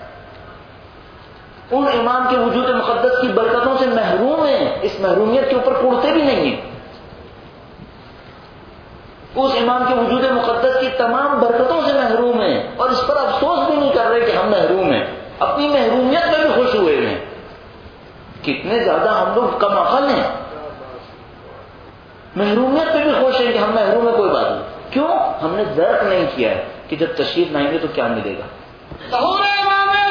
ان امام کے وجود مقدس کی برکتوں سے محروم ہیں، اس محرومیت کے اوپر کوڑتے بھی نہیں ہیں. اس امام کے وجود مقدس کی تمام برکتوں سے محروم ہیں اور اس پر افسوس بھی نہیں کر رہے کہ ہم محروم ہیں، اپنی محرومیت میں بھی خوش ہوئے ہیں. کتنے زیادہ ہم لوگ کم عقل ہیں، محرومیت پہ بھی خوش ہیں کہ ہم محروم ہیں. کوئی بات نہیں، کیوں؟ ہم نے درک نہیں کیا ہے کہ جب تشریف لائیں گے تو کیا ملے گا.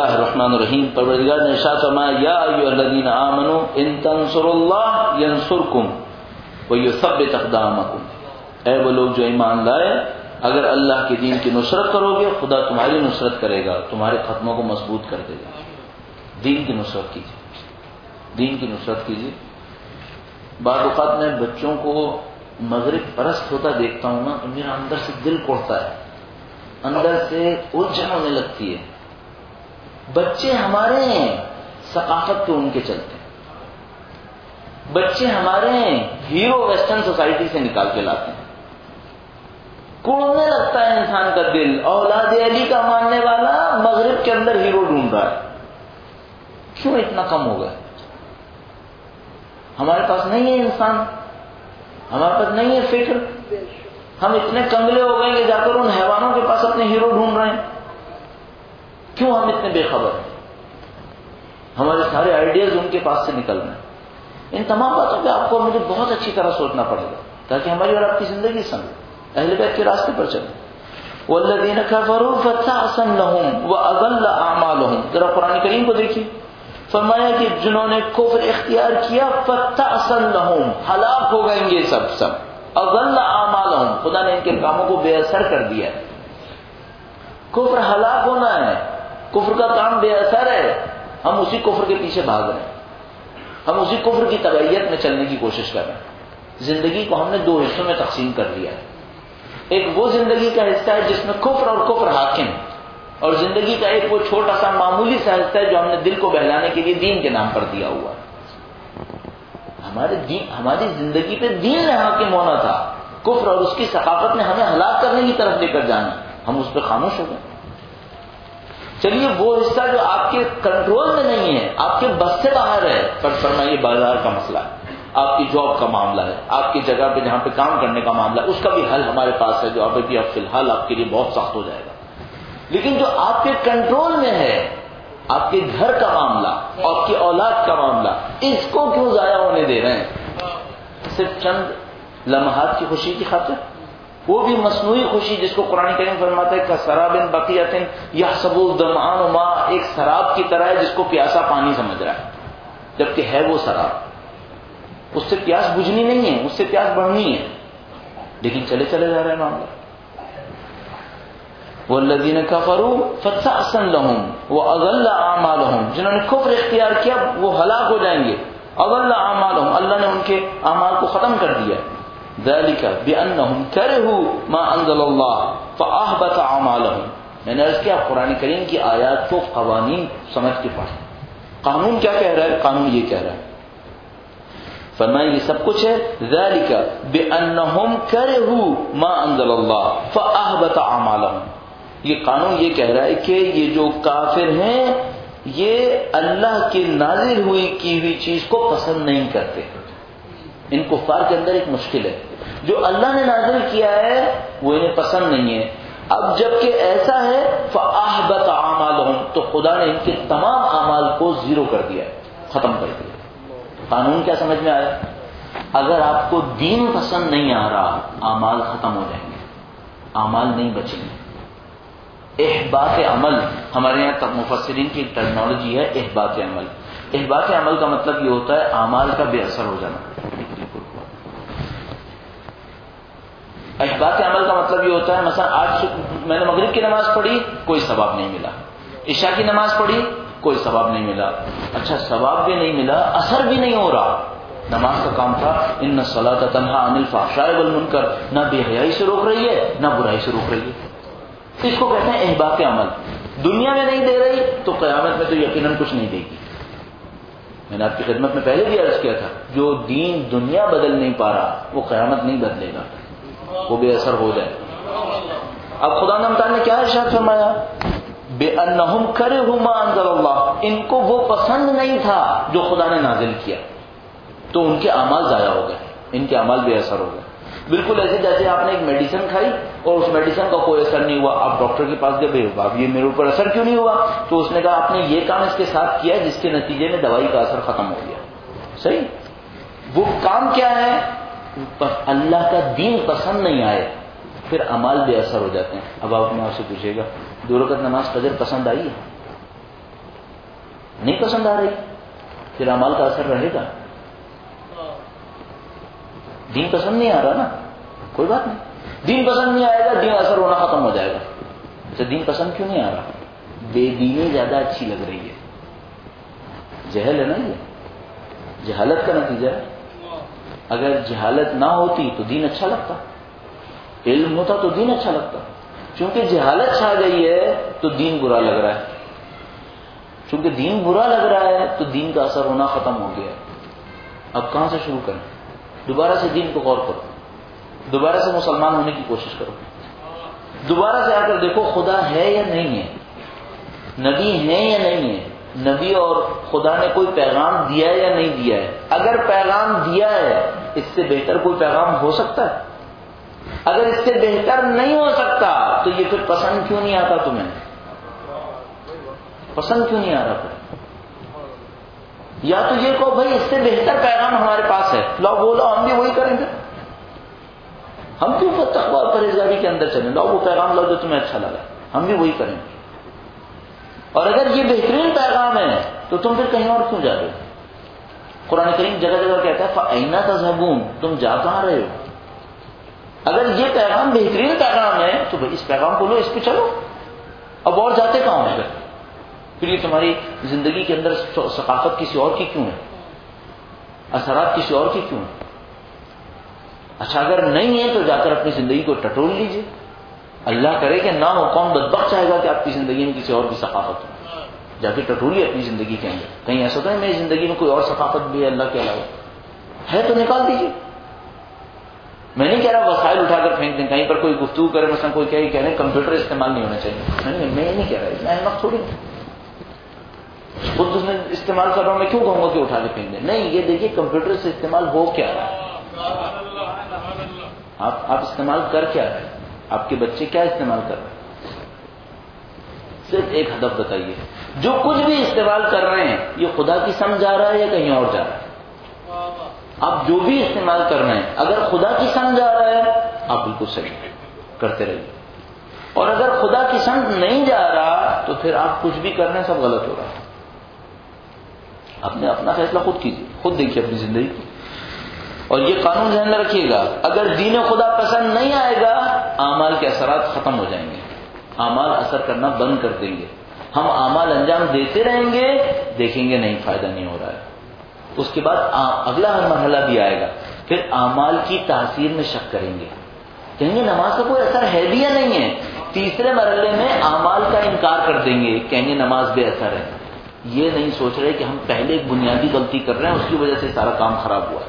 اللہ الرحمن الرحیم، پروردگار نے ارشاد فرمایا یا ایھا الذین آمنوا ان تنصروا اللہ ینصرکم ویثبت اقدامکم، اے وہ لوگ جو ایمان لائے، اگر اللہ کے دین کی نصرت کرو گے خدا تمہاری نصرت کرے گا، تمہارے قدموں کو مضبوط کر دے گا۔ دین کی نصرت کیجیے، دین کی نصرت کیجیے۔ بعض اوقات میں بچوں کو مغرب پرست ہوتا دیکھتا ہوں نا تو میرا اندر سے دل کوڑتا ہے، اندر سے الجھن ہونے لگتی ہے۔ بچے ہمارے ہیں، ثقافت پہ ان کے چلتے ہیں، بچے ہمارے ہیں، ہیرو ویسٹرن سوسائٹی سے نکال کے لاتے ہیں۔ کوڑنے لگتا ہے انسان کا دل، اولاد علی کا ماننے والا مغرب کے اندر ہیرو ڈھونڈ رہا ہے۔ کیوں اتنا کم ہو گیا؟ ہمارے پاس نہیں ہے انسان، ہمارے پاس نہیں ہے فکر، ہم اتنے کنگلے ہو گئے کہ جا کر ان حیوانوں کے پاس اپنے ہیرو ڈھونڈ رہے ہیں۔ کیوں ہم اتنے بے خبر ہیں؟ ہمارے سارے آئیڈیاز ان کے پاس سے نکل رہے ہیں۔ ان تمام باتوں پہ آپ کو مجھے بہت اچھی طرح سوچنا پڑے گا تاکہ ہماری اور آپ کی زندگی سمجھے، اہل بیت کے راستے پر چلیں۔ والذین کفروا فتعسا لهم واضل اعمالهم، ذرا قرآن کریم کو دیکھیے، فرمایا کہ جنہوں نے کفر اختیار کیا فتعسا لهم، ہلاک ہو گئیں گے سب۔ اضل اعمالهم، خدا نے ان کے کاموں کو بے اثر کر دیا ہے۔ کفر ہلاک ہونا ہے، کفر کا کام بے اثر ہے، ہم اسی کفر کے پیچھے بھاگ رہے ہیں، ہم اسی کفر کی تبعیت میں چلنے کی کوشش کر رہے ہیں۔ زندگی کو ہم نے دو حصوں میں تقسیم کر دیا ہے، ایک وہ زندگی کا حصہ ہے جس میں کفر اور کفر حاکم ہے، اور زندگی کا ایک وہ چھوٹا سا معمولی سا حصہ ہے جو ہم نے دل کو بہلانے کے لیے دین کے نام پر دیا ہوا ہے۔ ہماری زندگی پہ دین نے حاکم ہونا تھا، کفر اور اس کی ثقافت نے ہمیں ہلاک کرنے کی طرف لے کر جانا، ہم اس پہ خاموش ہو گئے۔ چلیے وہ حصہ جو آپ کے کنٹرول میں نہیں ہے، آپ کے بس سے باہر ہے، پر فرمائیے بازار کا مسئلہ ہے، آپ کی جاب کا معاملہ ہے، آپ کی جگہ پہ جہاں پہ کام کرنے کا معاملہ ہے، اس کا بھی حل ہمارے پاس ہے جو اب بھی فی الحال آپ کے لیے بہت سخت ہو جائے گا۔ لیکن جو آپ کے کنٹرول میں ہے، آپ کے گھر کا معاملہ، آپ کی اولاد کا معاملہ، اس کو کیوں ضائع ہونے دے رہے ہیں صرف چند لمحات کی خوشی کی خاطر؟ وہ بھی مصنوعی خوشی جس کو قرآن کریم فرماتا ہے کسراب بقیۃ یحسبہ الظمآن ماء، ایک سراب کی طرح ہے جس کو پیاسا پانی سمجھ رہا ہے، جبکہ ہے وہ سراب، اس سے پیاس بجھنی نہیں ہے، اس سے پیاس بڑھنی ہے، لیکن چلے جا رہا ہے معاملہ۔ والذین کفروا فتعسا لهم واضل اعمالهم، جنہوں نے کفر اختیار کیا وہ ہلاک ہو جائیں گے، اضل اعمالهم، اللہ نے ان کے اعمال کو ختم کر دیا۔ ذلك بانهم كرهوا ما انزل الله فاحبط اعمالهم، میں نے عرض کیا قرآن کریم کی آیات کو قوانین سمجھ کے پڑھیں۔ قانون کیا کہہ رہا ہے؟ قانون یہ کہہ رہا ہے، فرمایا یہ سب کچھ ہے ذلك بانهم كرهوا ما انزل الله فاحبط اعمالهم، یہ قانون یہ کہہ رہا ہے کہ یہ جو کافر ہیں یہ اللہ کی نازل ہوئی کی ہوئی چیز کو پسند نہیں کرتے۔ ان کفار کے اندر ایک مشکل ہے، جو اللہ نے نازل کیا ہے وہ انہیں پسند نہیں ہے۔ اب جب کہ ایسا ہے فاحبط اعمالهم، تو خدا نے ان کے تمام اعمال کو زیرو کر دیا، ختم کر دیا۔ قانون کیا سمجھ میں آیا؟ اگر آپ کو دین پسند نہیں آ رہا، اعمال ختم ہو جائیں گے، اعمال نہیں بچیں گے۔ احباط عمل، ہمارے یہاں مفسرین کی ٹرمنالوجی ہے احباط عمل۔ احباط عمل کا مطلب یہ ہوتا ہے اعمال کا بے اثر ہو جانا۔ احباط عمل کا مطلب یہ ہوتا ہے مثلا آج میں نے مغرب کی نماز پڑھی، کوئی ثواب نہیں ملا، عشاء کی نماز پڑھی، کوئی ثواب نہیں ملا، اچھا ثواب بھی نہیں ملا، اثر بھی نہیں ہو رہا۔ نماز کا کام تھا ان الصلاۃ تنہی عن الفحشاء والمنکر، نہ بے حیائی سے روک رہی ہے نہ برائی سے روک رہی ہے، اس کو کہتے ہیں احباط عمل۔ دنیا میں نہیں دے رہی تو قیامت میں تو یقیناً کچھ نہیں دے گی۔ میں نے آپ کی خدمت میں پہلے بھی عرض کیا تھا، جو دین دنیا بدل نہیں پا رہا وہ قیامت نہیں بدلے گا، وہ بے اثر ہو جائے۔ اب خدا نے کیا ارشاد فرمایا؟ بِأَنَّهُمْ كَرِهُوا مَا أَنزَلَ اللَّهُ، ان کو وہ پسند نہیں تھا جو خدا نے نازل کیا، تو ان کے اعمال ضائع ہو گئے، ان کے اعمال بے اثر ہو گئے۔ بالکل ایسے جیسے آپ نے ایک میڈیسن کھائی اور اس میڈیسن کا کوئی اثر نہیں ہوا، آپ ڈاکٹر کے پاس گئے، اب یہ میرے اوپر اثر کیوں نہیں ہوا؟ تو اس نے کہا آپ نے یہ کام اس کے ساتھ کیا جس کے نتیجے میں دوائی کا اثر ختم ہو گیا۔ صحیح، وہ کام کیا ہے؟ اللہ کا دین پسند نہیں آئے، پھر اعمال بے اثر ہو جاتے ہیں۔ اب آپ نے آپ سے پوچھے گا 2 رکعت نماز فجر پسند آئی ہے؟ نہیں پسند آ رہی، پھر اعمال کا اثر رہے گا. دین پسند نہیں آ رہا نا، کوئی بات نہیں، دین پسند نہیں آئے گا، دین اثر ہونا ختم ہو جائے گا. اچھا دین پسند کیوں نہیں آ رہا؟ بے دینی زیادہ اچھی لگ رہی ہے. جہل ہے نا، یہ جہالت کا نتیجہ ہے. اگر جہالت نہ ہوتی تو دین اچھا لگتا، علم ہوتا تو دین اچھا لگتا. چونکہ جہالت چھا گئی ہے تو دین برا لگ رہا ہے. چونکہ دین برا لگ رہا ہے تو دین کا اثر ہونا ختم ہو گیا. اب کہاں سے شروع کریں؟ دوبارہ سے دین کو غور کرو، دوبارہ سے مسلمان ہونے کی کوشش کرو، دوبارہ سے آ کر دیکھو خدا ہے یا نہیں ہے، نبی ہے یا نہیں ہے، نبی اور خدا نے کوئی پیغام دیا ہے یا نہیں دیا ہے. اگر پیغام دیا ہے اس سے بہتر کوئی پیغام ہو سکتا ہے؟ اگر اس سے بہتر نہیں ہو سکتا تو یہ پھر پسند کیوں نہیں آتا تمہیں؟ پسند کیوں نہیں آ رہا پھر؟ یا تو یہ کہو بھائی اس سے بہتر پیغام ہمارے پاس ہے، لاؤ بولو، ہم بھی وہی کریں گے. ہم کیوں تقوی اور پرہیزگاری کے اندر چلیں؟ لاؤ وہ پیغام لاؤ جو تمہیں اچھا لگا، ہم بھی وہی کریں گے. اور اگر یہ بہترین پیغام ہے تو تم پھر کہیں اور کیوں جا رہے ہو؟ قرآن کریم جگہ جگہ کہتا ہے فَأَيْنَ تَذْهَبُونَ، تم جا کہاں رہے ہو؟ اگر یہ پیغام بہترین پیغام ہے تو بھائی اس پیغام کو لو، اس پہ چلو. اب اور جاتے کہاں ہو پھر یہ تمہاری زندگی کے اندر ثقافت کسی اور کی کیوں ہے؟ اثرات کسی اور کی کیوں ہے؟ اچھا اگر نہیں ہے تو جا کر اپنی زندگی کو ٹٹول لیجئے. اللہ کرے کہ نہ ہو، کون بدبخت چاہے گا کہ آپ کی زندگی میں کسی اور کی ثقافت ہو؟ جا کے ٹٹولیے اپنی زندگی کے اندر. کہیں ایسا تو ہے میری زندگی میں کوئی اور ثقافت بھی ہے اللہ کے علاوہ؟ ہے تو نکال دیجیے. میں نہیں کہہ رہا وسائل اٹھا کر پھینک دیں. کہیں پر کوئی گفتگو کرے، مثلا کوئی کہہ رہے کمپیوٹر استعمال نہیں ہونا چاہیے، میں یہ نہیں کہہ رہا، میں احمق تھوڑی ہوں. خود اس نے استعمال کر رہا ہوں، میں کیوں کہوں گا کہ اٹھا کے پھینک دیں؟ نہیں، یہ دیکھیے کمپیوٹر سے استعمال ہو کیا رہا ہے، آپ استعمال کر کیا رہے ہیں، آپ کے بچے کیا استعمال کر رہے ہیں. صرف ایک ہدف بتائیے، جو کچھ بھی استعمال کر رہے ہیں یہ خدا کی سمجھ آ رہا ہے یا کہیں اور جا رہا ہے؟ آپ جو بھی استعمال کر رہے ہیں اگر خدا کی سمجھ آ رہا ہے آپ بالکل صحیح کرتے رہیے، اور اگر خدا کی سمجھ نہیں جا رہا تو پھر آپ کچھ بھی کر رہے ہیں سب غلط ہو رہا ہے. آپ نے اپنا فیصلہ خود کیجیے، خود دیکھیے اپنی زندگی کو. اور یہ قانون ذہن میں رکھیے گا، اگر دین خدا پسند نہیں آئے گا اعمال کے اثرات ختم ہو جائیں گے، اعمال اثر کرنا بند کر دیں گے. ہم اعمال انجام دیتے رہیں گے، دیکھیں گے نہیں فائدہ نہیں ہو رہا ہے. اس کے بعد اگلا مرحلہ بھی آئے گا، پھر اعمال کی تاثیر میں شک کریں گے، کہیں گے نماز کا کوئی اثر ہے بھی یا نہیں ہے. تیسرے مرحلے میں اعمال کا انکار کر دیں گے، کہیں گے نماز بے اثر ہے. یہ نہیں سوچ رہے کہ ہم پہلے ایک بنیادی غلطی کر رہے ہیں، اس کی وجہ سے سارا کام خراب ہوا ہے.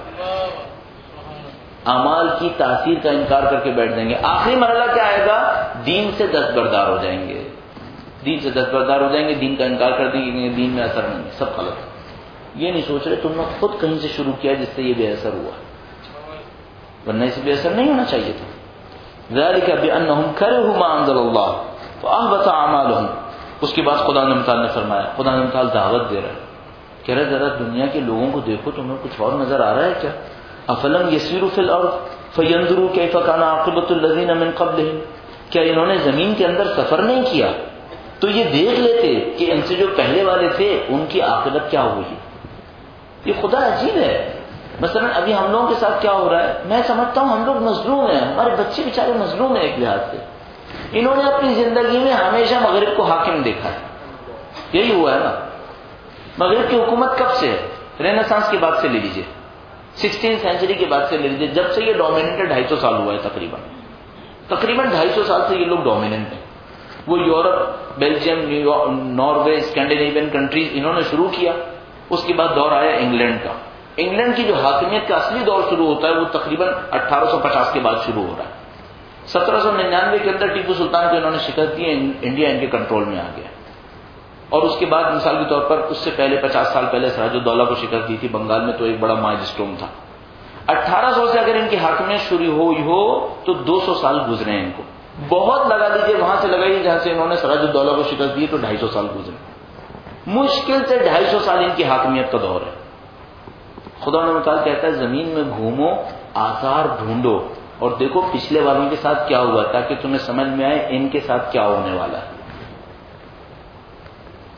اعمال کی تاثیر کا انکار کر کے بیٹھ جائیں گے. آخری مرحلہ کیا آئے گا؟ دین سے دستبردار ہو جائیں گے، دین سے دستبردار ہو جائیں گے، دین کا انکار کر دیں گے، دین میں اثر نہیں ہے، سب غلط ہے. یہ نہیں سوچ رہے تم نے خود کہیں سے شروع کیا جس سے یہ بے اثر ہوا، ورنہ اسے بے اثر نہیں ہونا چاہیے تھا. ذَلِكَ بِأَنَّهُمْ كَرِهُوا مَا أَنزَلَ اللَّهُ فَأَحْبَطَ أَعْمَالَهُم. اس کے بعد خدا نے تعالیٰ نے فرمایا، خدا نے تعالیٰ دعوت دے رہا ہے، کہہ رہا ذرا دنیا کے لوگوں کو دیکھو، تمہیں کچھ اور نظر آ رہا ہے کیا؟ أَفَلَمْ يَسِيرُوا فِي الْأَرْضِ فَيَنظُرُوا كَيْفَ كَانَ عَاقِبَةُ الَّذِينَ مِنْ قَبْلِهِمْ. کیا انہوں نے زمین کے اندر سفر نہیں کیا تو یہ دیکھ لیتے کہ ان سے جو پہلے والے تھے ان کی عاقبت کیا ہوئی. یہ خدا عجیب ہے. مثلا ابھی ہم لوگوں کے ساتھ کیا ہو رہا ہے، میں سمجھتا ہوں ہم لوگ مظلوم ہیں، ہمارے بچے بیچارے مظلوم ہیں ایک لحاظ سے. انہوں نے اپنی زندگی میں ہمیشہ مغرب کو حاکم دیکھا ہے، یہی ہوا ہے نا. مغرب کی حکومت کب سے ہے؟ رینیسانس کے بعد سے لے لیجیے، 16 سینچری کے بعد سے لے لیجیے، جب سے یہ ڈومیننٹ ہے 250 سال ہوا ہے تقریباً 250 سال سے یہ لوگ ڈومیننٹ ہیں. وہ یورپ، بیلجیم، ناروے، اسکینڈینیوین کنٹریز انہوں نے شروع کیا. اس کے بعد دور آیا انگلینڈ کا. انگلینڈ کی جو حاکمیت کا اصلی دور شروع ہوتا ہے وہ تقریباً 1850 کے بعد شروع ہو رہا ہے. 1799 کے اندر ٹیپو سلطان کو انہوں نے شکست دی، انڈیا ان کے کنٹرول میں آ گیا. اور اس کے بعد مثال کے طور پر اس سے پہلے 50 سال پہلے سراج الدولہ کو شکست دی تھی بنگال میں، تو ایک بڑا مائلسٹون تھا. 1800 سے اگر ان کی حاکمیت شروع ہوئی ہو تو 200 سال گزرے ہیں ان کو. بہت لگا دیجیے، وہاں سے لگائیے جہاں سے انہوں نے سراج الدولہ کو شکست دی تو 250 سال گزرے. مشکل سے 250 سال ان کی حاکمیت کا دور ہے. خدا نے متعال کہتا ہے زمین میں گھومو، آثار ڈھونڈو اور دیکھو پچھلے والوں کے ساتھ کیا ہوا، تاکہ تمہیں سمجھ میں آئے ان کے ساتھ کیا ہونے والا ہے.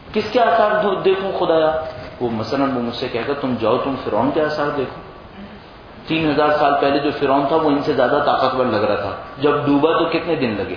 کس کے آثار دیکھوں خدایا؟ وہ مثلا وہ مجھ سے کہے گا تم جاؤ تم فرعون کے آثار دیکھو. 3000 سال پہلے جو فرعون تھا وہ ان سے زیادہ طاقتور لگ رہا تھا. جب ڈوبا تو کتنے دن لگے؟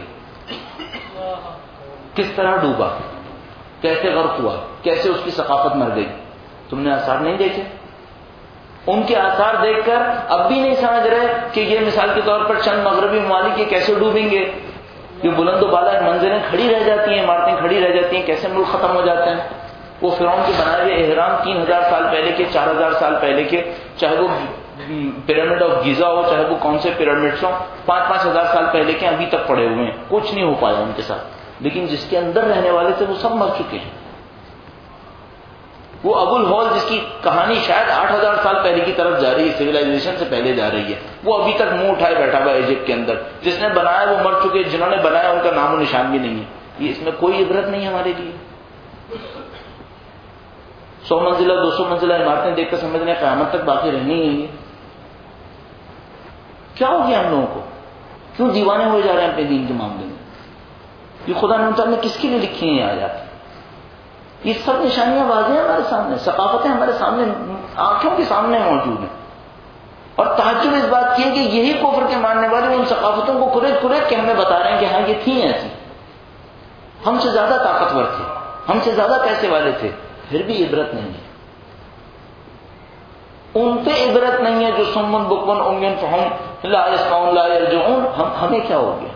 کس طرح ڈوبا، کیسے غرق ہوا، کیسے اس کی ثقافت مر گئی. تم نے آثار نہیں دیکھے؟ ان کے آثار دیکھ کر اب بھی نہیں سمجھ رہے کہ یہ مثال کے طور پر چند مغربی ممالک یہ کیسے ڈوبیں گے. یہ بلند و بالا منزلیں کھڑی رہ جاتی ہیں، عمارتیں کھڑی رہ جاتی ہیں، کیسے ملک ختم ہو جاتے ہیں. وہ فرعون کے بنائے ہوئے احرام 3000 سال پہلے کے، 4000 سال پہلے کے، چاہے وہ پیرامڈ آف گیزا ہو، چاہے وہ کون سے پیرامڈس ہوں، 5,000 سال پہلے کے ابھی تک پڑے ہوئے ہیں، کچھ نہیں ہو پایا ان کے ساتھ. لیکن جس کے اندر رہنے والے تھے وہ سب مر چکے ہیں. وہ ابو الہول جس کی کہانی شاید 8,000 سال پہلے کی طرف جا رہی ہے، سویلائزیشن سے پہلے جا رہی ہے، وہ ابھی تک منہ اٹھائے بیٹھا ہوا ہے ایجپٹ کے اندر. جس نے بنایا وہ مر چکے، جنہوں نے بنایا ان کا نام و نشان بھی نہیں ہے. یہ اس میں کوئی عبرت نہیں ہے ہمارے لیے. 100 منزلہ 200 منزلہ عمارتیں دیکھ کر سمجھنے قیامت تک باقی رہنی ہے. یہ کیا ہو گیا ہم لوگوں کو؟ کیوں دیوانے ہوئے جا رہے ہیں اپنے دین کے معاملے میں؟ یہ خدا نے کس کے لیے لکھی ہیں یہ آیات؟ یہ سب نشانیاں واضح ہیں ہمارے سامنے، ثقافتیں ہمارے سامنے آنکھوں کے سامنے موجود ہیں. اور تعجب اس بات کی ہے کہ یہی کفر کے ماننے والے ان ثقافتوں کو کریٹ کے ہمیں بتا رہے ہیں کہ ہاں یہ تھیں ایسی، ہم سے زیادہ طاقتور تھے، ہم سے زیادہ پیسے والے تھے، پھر بھی عبرت نہیں ہے. ان پہ عبرت نہیں ہے جو سمن بکمن عمین فہم لا یسمعون لا یرجعون. ہمیں کیا ہو گیا؟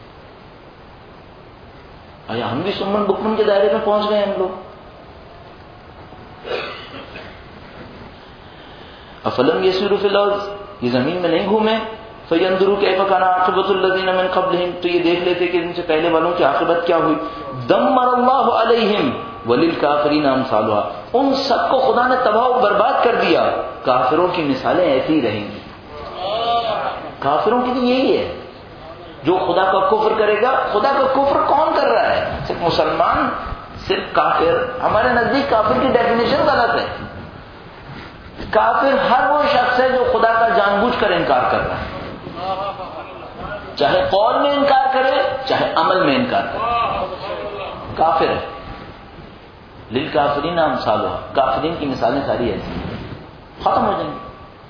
آیا ہم بھی سمن بکمن کے دائرے میں پہنچ گئے ہم لوگ؟ افلم یسیروا فی الارض، یہ زمین میں نہیں گھومے، فینظروا کیف کان عاقبۃ الذین من قبلہم، تو یہ دیکھ لیتے کہ ان سے پہلے والوں کی عاقبت کیا ہوئی. دمر اللہ علیہم وللکافرین امثالها، ان سب کو خدا نے تباہ و برباد کر دیا. کافروں کی مثالیں ایسی ہی رہیں گی. کافروں کی لیے یہی ہے جو خدا کا کفر کرے گا. خدا کا کفر کون کر رہا ہے؟ صرف مسلمان، صرف کافر؟ ہمارے نزدیک کافر کی ڈیفینیشن غلط ہے. کافر ہر وہ شخص ہے جو خدا کا جان بوجھ کر انکار کر رہا ہے، چاہے قول میں انکار کرے چاہے عمل میں انکار کرے، کافر ہے. للکافرین امثالها، کافرین کی مثالیں ساری ایسی ہیں، ختم ہو جائیں گی.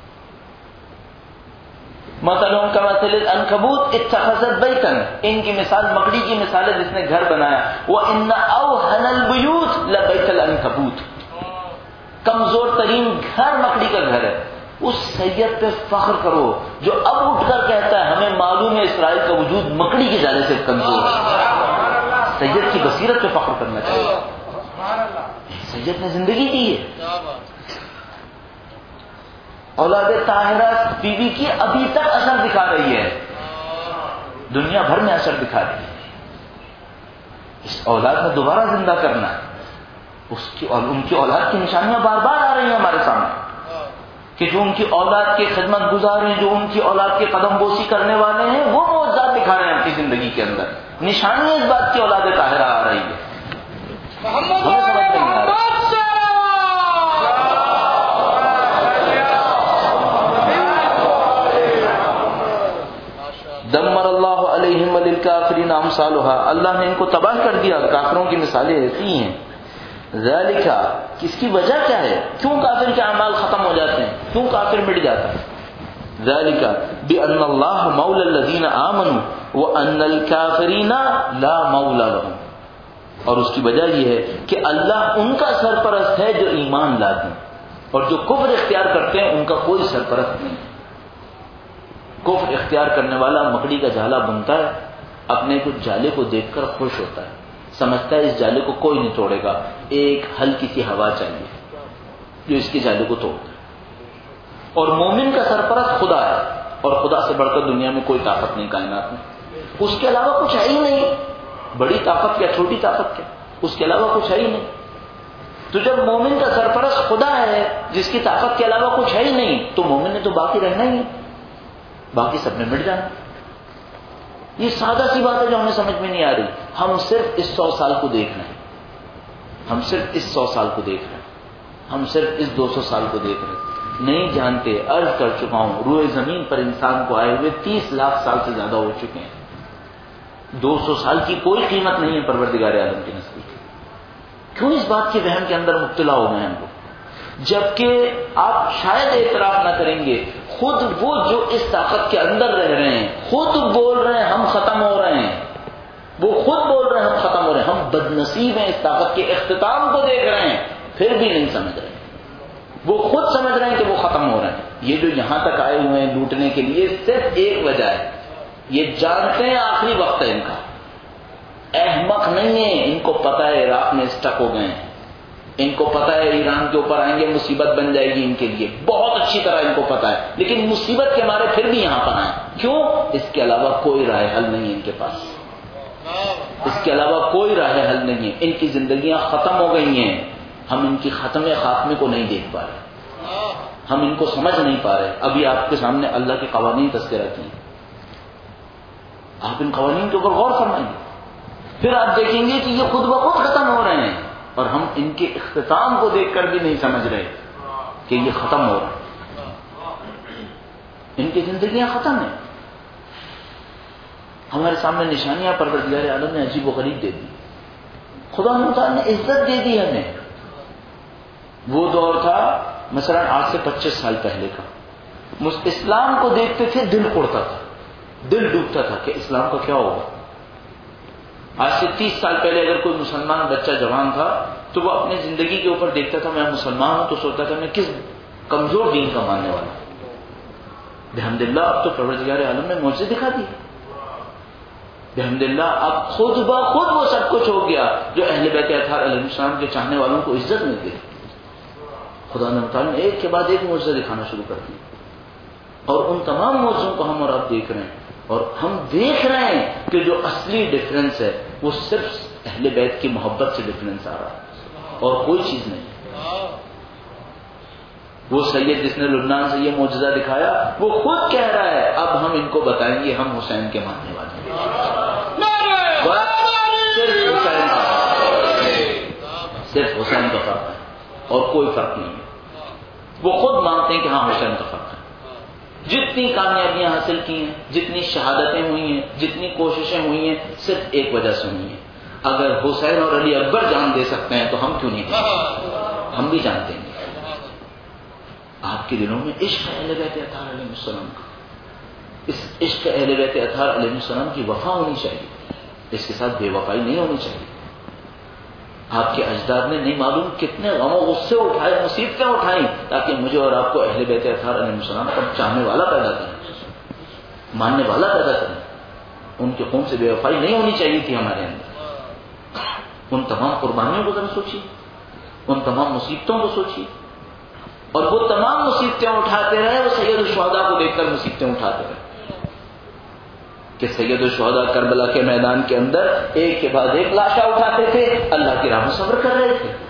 مثلهم کمثل العنکبوت اتخذت بیتا، ان کی مثال مکڑی کی مثال ہے جس نے گھر بنایا. وان اوہن البیوت لبیت العنکبوت، کمزور ترین گھر مکڑی کا گھر ہے. اس سید پہ فخر کرو جو اب اٹھ کر کہتا ہے ہمیں معلوم ہے اسرائیل کا وجود مکڑی کی جالے سے کمزور ہے. سید کی بصیرت پہ فخر کرنا چاہیے. سید نے زندگی دی ہے. اولاد طاہرہ بیوی کی ابھی تک اثر دکھا رہی ہے، دنیا بھر میں اثر دکھا رہی ہے. اس اولاد میں دوبارہ زندہ کرنا ہے. ان کی اولاد کی نشانیاں بار بار آ رہی ہیں ہمارے سامنے کہ جو ان کی اولاد کے خدمت گزار ہیں، جو ان کی اولاد کے قدم بوسی کرنے والے ہیں، وہ معجزات دکھا رہے ہیں اپنی زندگی کے اندر. نشانی اس بات کی اولاد طاہرہ آ رہی ہے. ہمیں سمجھ نہیں آ رہا. دمر اللہ علیہم وللکافرین امثالها، اللہ نے ان کو تباہ کر دیا. کافروں کی مثالیں ایسی ہیں. ذالک، اس کی وجہ کیا ہے؟ کیوں کافر کے اعمال ختم ہو جاتے ہیں؟ کیوں کافر مٹ جاتا ہے؟ ذالک بان اللہ مولی الذین آمنوا وان الکافرین لا مولی لهم، اور اس کی وجہ یہ ہے کہ اللہ ان کا سرپرست ہے جو ایمان لاتے ہیں، اور جو کفر اختیار کرتے ہیں ان کا کوئی سرپرست نہیں. کفر اختیار کرنے والا مکڑی کا جالا بنتا ہے، اپنے کچھ جالے کو دیکھ کر خوش ہوتا ہے، سمجھتا ہے اس جالے کو کوئی نہیں توڑے گا، ایک ہلکی سی ہوا چاہیے جو اس کے جالے کو توڑ دے. اور مومن کا سرپرست خدا ہے، اور خدا سے بڑھ کر دنیا میں کوئی طاقت نہیں کائنات میں، اس کے علاوہ کچھ ہے ہی نہیں. بڑی طاقت کیا، چھوٹی طاقت کیا، اس کے علاوہ کچھ ہے ہی نہیں. تو جب مومن کا سرپرست خدا ہے جس کی طاقت کے علاوہ کچھ ہے ہی نہیں، تو مومن نے تو باقی رہنا ہی ہے، باقی سب نے مٹ جانا. یہ سادہ سی بات ہے جو ہمیں سمجھ میں نہیں آ رہی. ہم صرف اس 100 سال کو دیکھ رہے ہیں، ہم صرف اس 100 سال کو دیکھ رہے ہیں، ہم صرف اس 200 سال کو دیکھ رہے ہیں. نہیں جانتے، عرض کر چکا ہوں، روئے زمین پر انسان کو آئے ہوئے 30 لاکھ سال سے زیادہ ہو چکے ہیں. 200 سال کی کوئی قیمت نہیں ہے پروردگار عالم کے نزدیک. کیوں اس بات کے وہم کے اندر مبتلا ہو گئے ہیں لوگ؟ جبکہ آپ شاید اعتراف نہ کریں گے، خود وہ جو اس طاقت کے اندر رہ رہے ہیں خود بول رہے ہیں ہم ختم ہو رہے ہیں، وہ خود بول رہے ہیں ہم ختم ہو رہے ہیں، ہم بدنصیب ہیں اس طاقت کے اختتام کو دیکھ رہے ہیں پھر بھی نہیں سمجھ رہے، وہ خود سمجھ رہے ہیں کہ وہ ختم ہو رہے ہیں۔ یہ جو یہاں تک آئے ہوئے ہیں لوٹنے کے لیے صرف ایک وجہ ہے، یہ جانتے ہیں آخری وقت ہے ان کا، احمق نہیں ہے، ان کو پتہ ہے عراق میں اسٹک ہو گئے ہیں، ان کو پتہ ہے ایران کے اوپر آئیں گے مصیبت بن جائے گی ان کے لیے، بہت اچھی طرح ان کو پتہ ہے، لیکن مصیبت کے مارے پھر بھی یہاں پر آئیں، کیوں؟ اس کے علاوہ کوئی راہ حل نہیں ہے ان کے پاس، اس کے علاوہ کوئی راہ حل نہیں ہے، ان کی زندگیاں ختم ہو گئی ہیں، ہم ان کی خاتمے کو نہیں دیکھ پا رہے، ہم ان کو سمجھ نہیں پا رہے۔ ابھی آپ کے سامنے اللہ کے قوانین تذکرہ کی، آپ ان قوانین کے اوپر غور فرمائیں گے، پھر آپ دیکھیں گے کہ یہ خود بخود ختم ہو رہے ہیں، اور ہم ان کے اختتام کو دیکھ کر بھی نہیں سمجھ رہے کہ یہ ختم ہو رہا ہے، ان کی زندگیاں ختم ہیں۔ ہمارے سامنے نشانیاں پروردگار عالم نے عجیب و غریب دے دی، خدا تعالیٰ نے عزت دے دی ہمیں۔ وہ دور تھا مثلا آج سے 25 سال پہلے کا، اسلام کو دیکھتے تھے دل اڑتا تھا، دل ڈوبتا تھا کہ اسلام کا کیا ہوگا۔ آج سے 30 سال پہلے اگر کوئی مسلمان بچہ جوان تھا تو وہ اپنی زندگی کے اوپر دیکھتا تھا میں مسلمان ہوں تو سوچتا تھا میں کس کمزور دین کا ماننے والا ہوں۔ بحمداللہ اب تو پروردگار عالم نے معجزے دکھا دی، بحمداللہ اب خود بخود وہ سب کچھ ہو گیا جو اہل بیت اطہار علیہ السلام کے چاہنے والوں کو عزت مل گئی۔ خدا نے ایک کے بعد ایک معجزہ دکھانا شروع کر دیا، اور ان تمام معجزوں کو ہم اور آپ دیکھ رہے ہیں، اور ہم دیکھ رہے ہیں کہ جو اصلی ڈفرنس ہے وہ صرف اہل بیت کی محبت سے ڈفرنس آ رہا ہے اور کوئی چیز نہیں۔ وہ سید جس نے لبنان سے یہ معجزہ دکھایا وہ خود کہہ رہا ہے اب ہم ان کو بتائیں گے ہم حسین کے ماننے والے ہیں، صرف حسین کا فرق ہے اور کوئی فرق نہیں ہے۔ وہ خود مانتے ہیں کہ ہاں حسین کا فرق ہے۔ جتنی کامیابیاں حاصل کی ہیں، جتنی شہادتیں ہوئی ہیں، جتنی کوششیں ہوئی ہیں، صرف ایک وجہ سے ہوئی ہیں۔ اگر حسین اور علی اکبر جان دے سکتے ہیں تو ہم کیوں نہیں دے سکتے؟ ہم بھی جانتے ہیں۔ آپ کے دلوں میں عشق اہل بیت اطہار علیہ السلام کا، اس عشق اہل بیت اطہار علیہ السلام کی وفا ہونی چاہیے، اس کے ساتھ بے وفائی نہیں ہونی چاہیے۔ آپ کے اجداد نے نہیں معلوم کتنے غم و غصے اٹھائے، مصیبتیں اٹھائیں تاکہ مجھے اور آپ کو اہل بیت اطہار علیہ السلام کا چاہنے والا پیدا کریں، ماننے والا پیدا کریں۔ ان کے خون سے بے وفائی نہیں ہونی چاہیے تھی ہمارے اندر۔ ان تمام قربانیوں کو ذرا سوچیے، ان تمام مصیبتوں کو سوچیے، اور وہ تمام مصیبتیں اٹھاتے رہے، وہ سید الشہداء کو دیکھ کر مصیبتیں اٹھاتے رہے کہ سید الشہداء کربلا کے میدان کے اندر ایک کے بعد ایک لاشیں اٹھاتے تھے، اللہ کی راہ میں صبر کر رہے تھے۔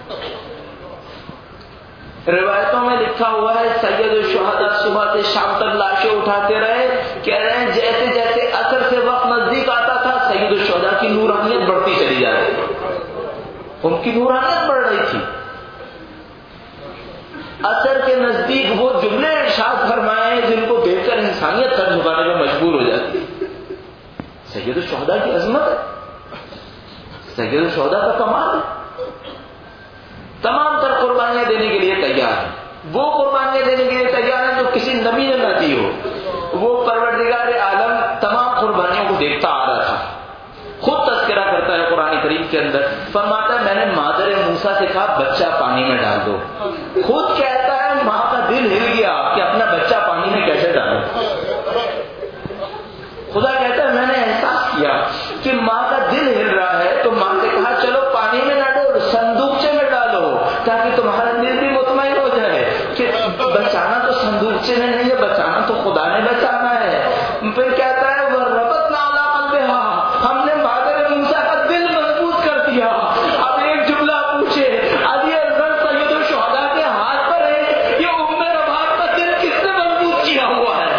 روایتوں میں لکھا ہوا ہے سید الشہداء صبح سے شام تک لاشیں اٹھاتے رہے، کہہ رہے ہیں جیسے جیسے عصر سے وقت نزدیک آتا تھا سید الشہداء کی نورانیت بڑھتی چلی جا رہی تھی، ان کی نورانیت بڑھ رہی تھی۔ عصر کے نزدیک وہ جملے ارشاد فرمائے جن کو دیکھ کر انسانیت سر جھکانے میں مجبور ہو جاتی ہے۔ سید الشہداء کی عظمت ہے، سید الشہداء کا کمال ہے، تمام تر قربانیاں دینے کے لیے تیار ہیں، وہ قربانیاں دینے کے لیے تیار ہیں جو کسی نبی نے نہ دی ہو۔ وہ پروردگار عالم تمام قربانیوں کو دیکھتا آ رہا تھا، خود تذکرہ کرتا ہے قرآن کریم کے اندر، فرماتا ہے میں نے مادر موسیٰ سے کہا بچہ پانی میں ڈال دو، خود کہتا ہے ماں کا دل ہل گیا کہ اپنا بچہ پانی میں کیسے ڈالوں۔ خدا کہتا ہے میں نے احساس کیا کہ ماں کا دل ہل رہا ہے تو ماں سے کہا چلو پانی میں نہ ڈالو صندوقچے میں ڈالو تاکہ تمہارا دل بھی مطمئن ہو جائے کہ بچانا تو صندوقچے میں نہیں ہے، بچانا تو خدا نے بچانا ہے۔ پھر کہتا ہے وہ ربط نالا قلبہا، ہم نے مادر موسیٰ کا دل مضبوط کر دیا۔ اب ایک جملہ پوچھے علی اصغر سید الشہداء کے ہاتھ پر ہے، یہ ام رباب کا دل کس نے مضبوط کیا ہوا ہے؟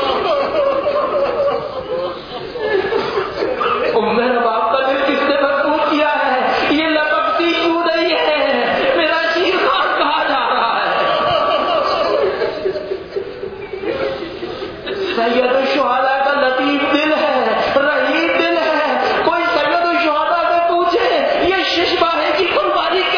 ام رباب کا دل کس نے مضبوط کیا ہے؟ یہ لپکتی کیوں نہیں ہے؟ میرا شیر خان کہا جا رہا ہے۔ سید الشہداء کا لطیف دل ہے، رحیم دل ہے۔ کوئی سید الشہداء سے پوچھے یہ ششباہے کی قربانی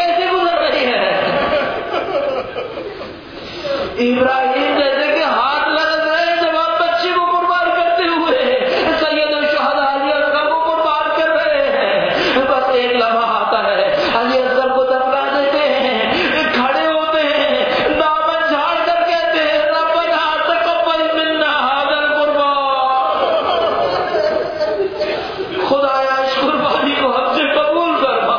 ابراہیم جیسے کہ ہاتھ لگت رہے جب آپ بچی کو قربان کرتے ہوئے سید الشہداء علی اصغر کو قربان کر رہے ہیں، بس ایک لمحہ آتا ہے علی اصغر کو دفنا دیتے ہیں، کھڑے ہوتے ہیں، دامن جھاڑ کر کہتے ہیں ربنا تقبل منا ھذا القربان، خدایا اس قربانی کو ہم سے قبول فرما۔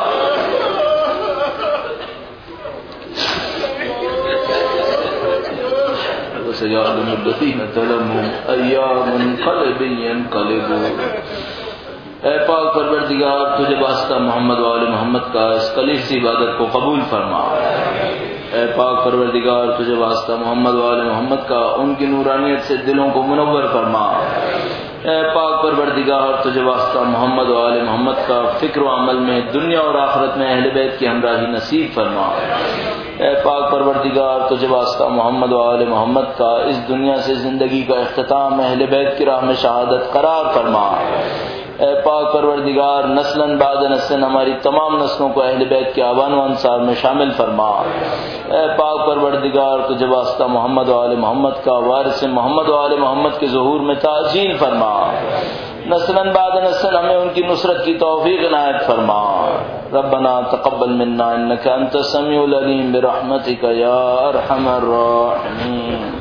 وسيعلم الذين ظلموا أي منقلب ينقلبون۔ اے پاک پروردگار تجھے واسطہ محمد و آل محمد کا اس خالص عبادت کو قبول فرما۔ اے پاک پروردگار تجھے واسطہ محمد و آل محمد کا ان کی نورانیت سے دلوں کو منور فرما۔ اے پاک پروردگار تجھے واسطہ محمد و آل محمد کا فکر و عمل میں دنیا اور آخرت میں اہل بیت کی ہمراہی نصیب فرما۔ اے پاک پروردگار تجھے واسطہ محمد و آل محمد کا اس دنیا سے زندگی کا اختتام اہل بیت کی راہ میں شہادت قرار فرما۔ اے پاک پروردگار نسلاً بعد نسلاً ہماری تمام نسلوں کو اہل بیت کے آبان و انصار میں شامل فرما۔ اے پاک پروردگار تجھے واسطہ محمد و آل محمد کا وارث محمد و آل محمد کے ظہور میں تعجیل فرما۔ نسلاً بعد نسل ہمیں ان کی نصرت کی توفیق عنایت فرما۔ ربنا تقبل منا انك انت السميع العليم برحمتك يا ارحم الراحمين۔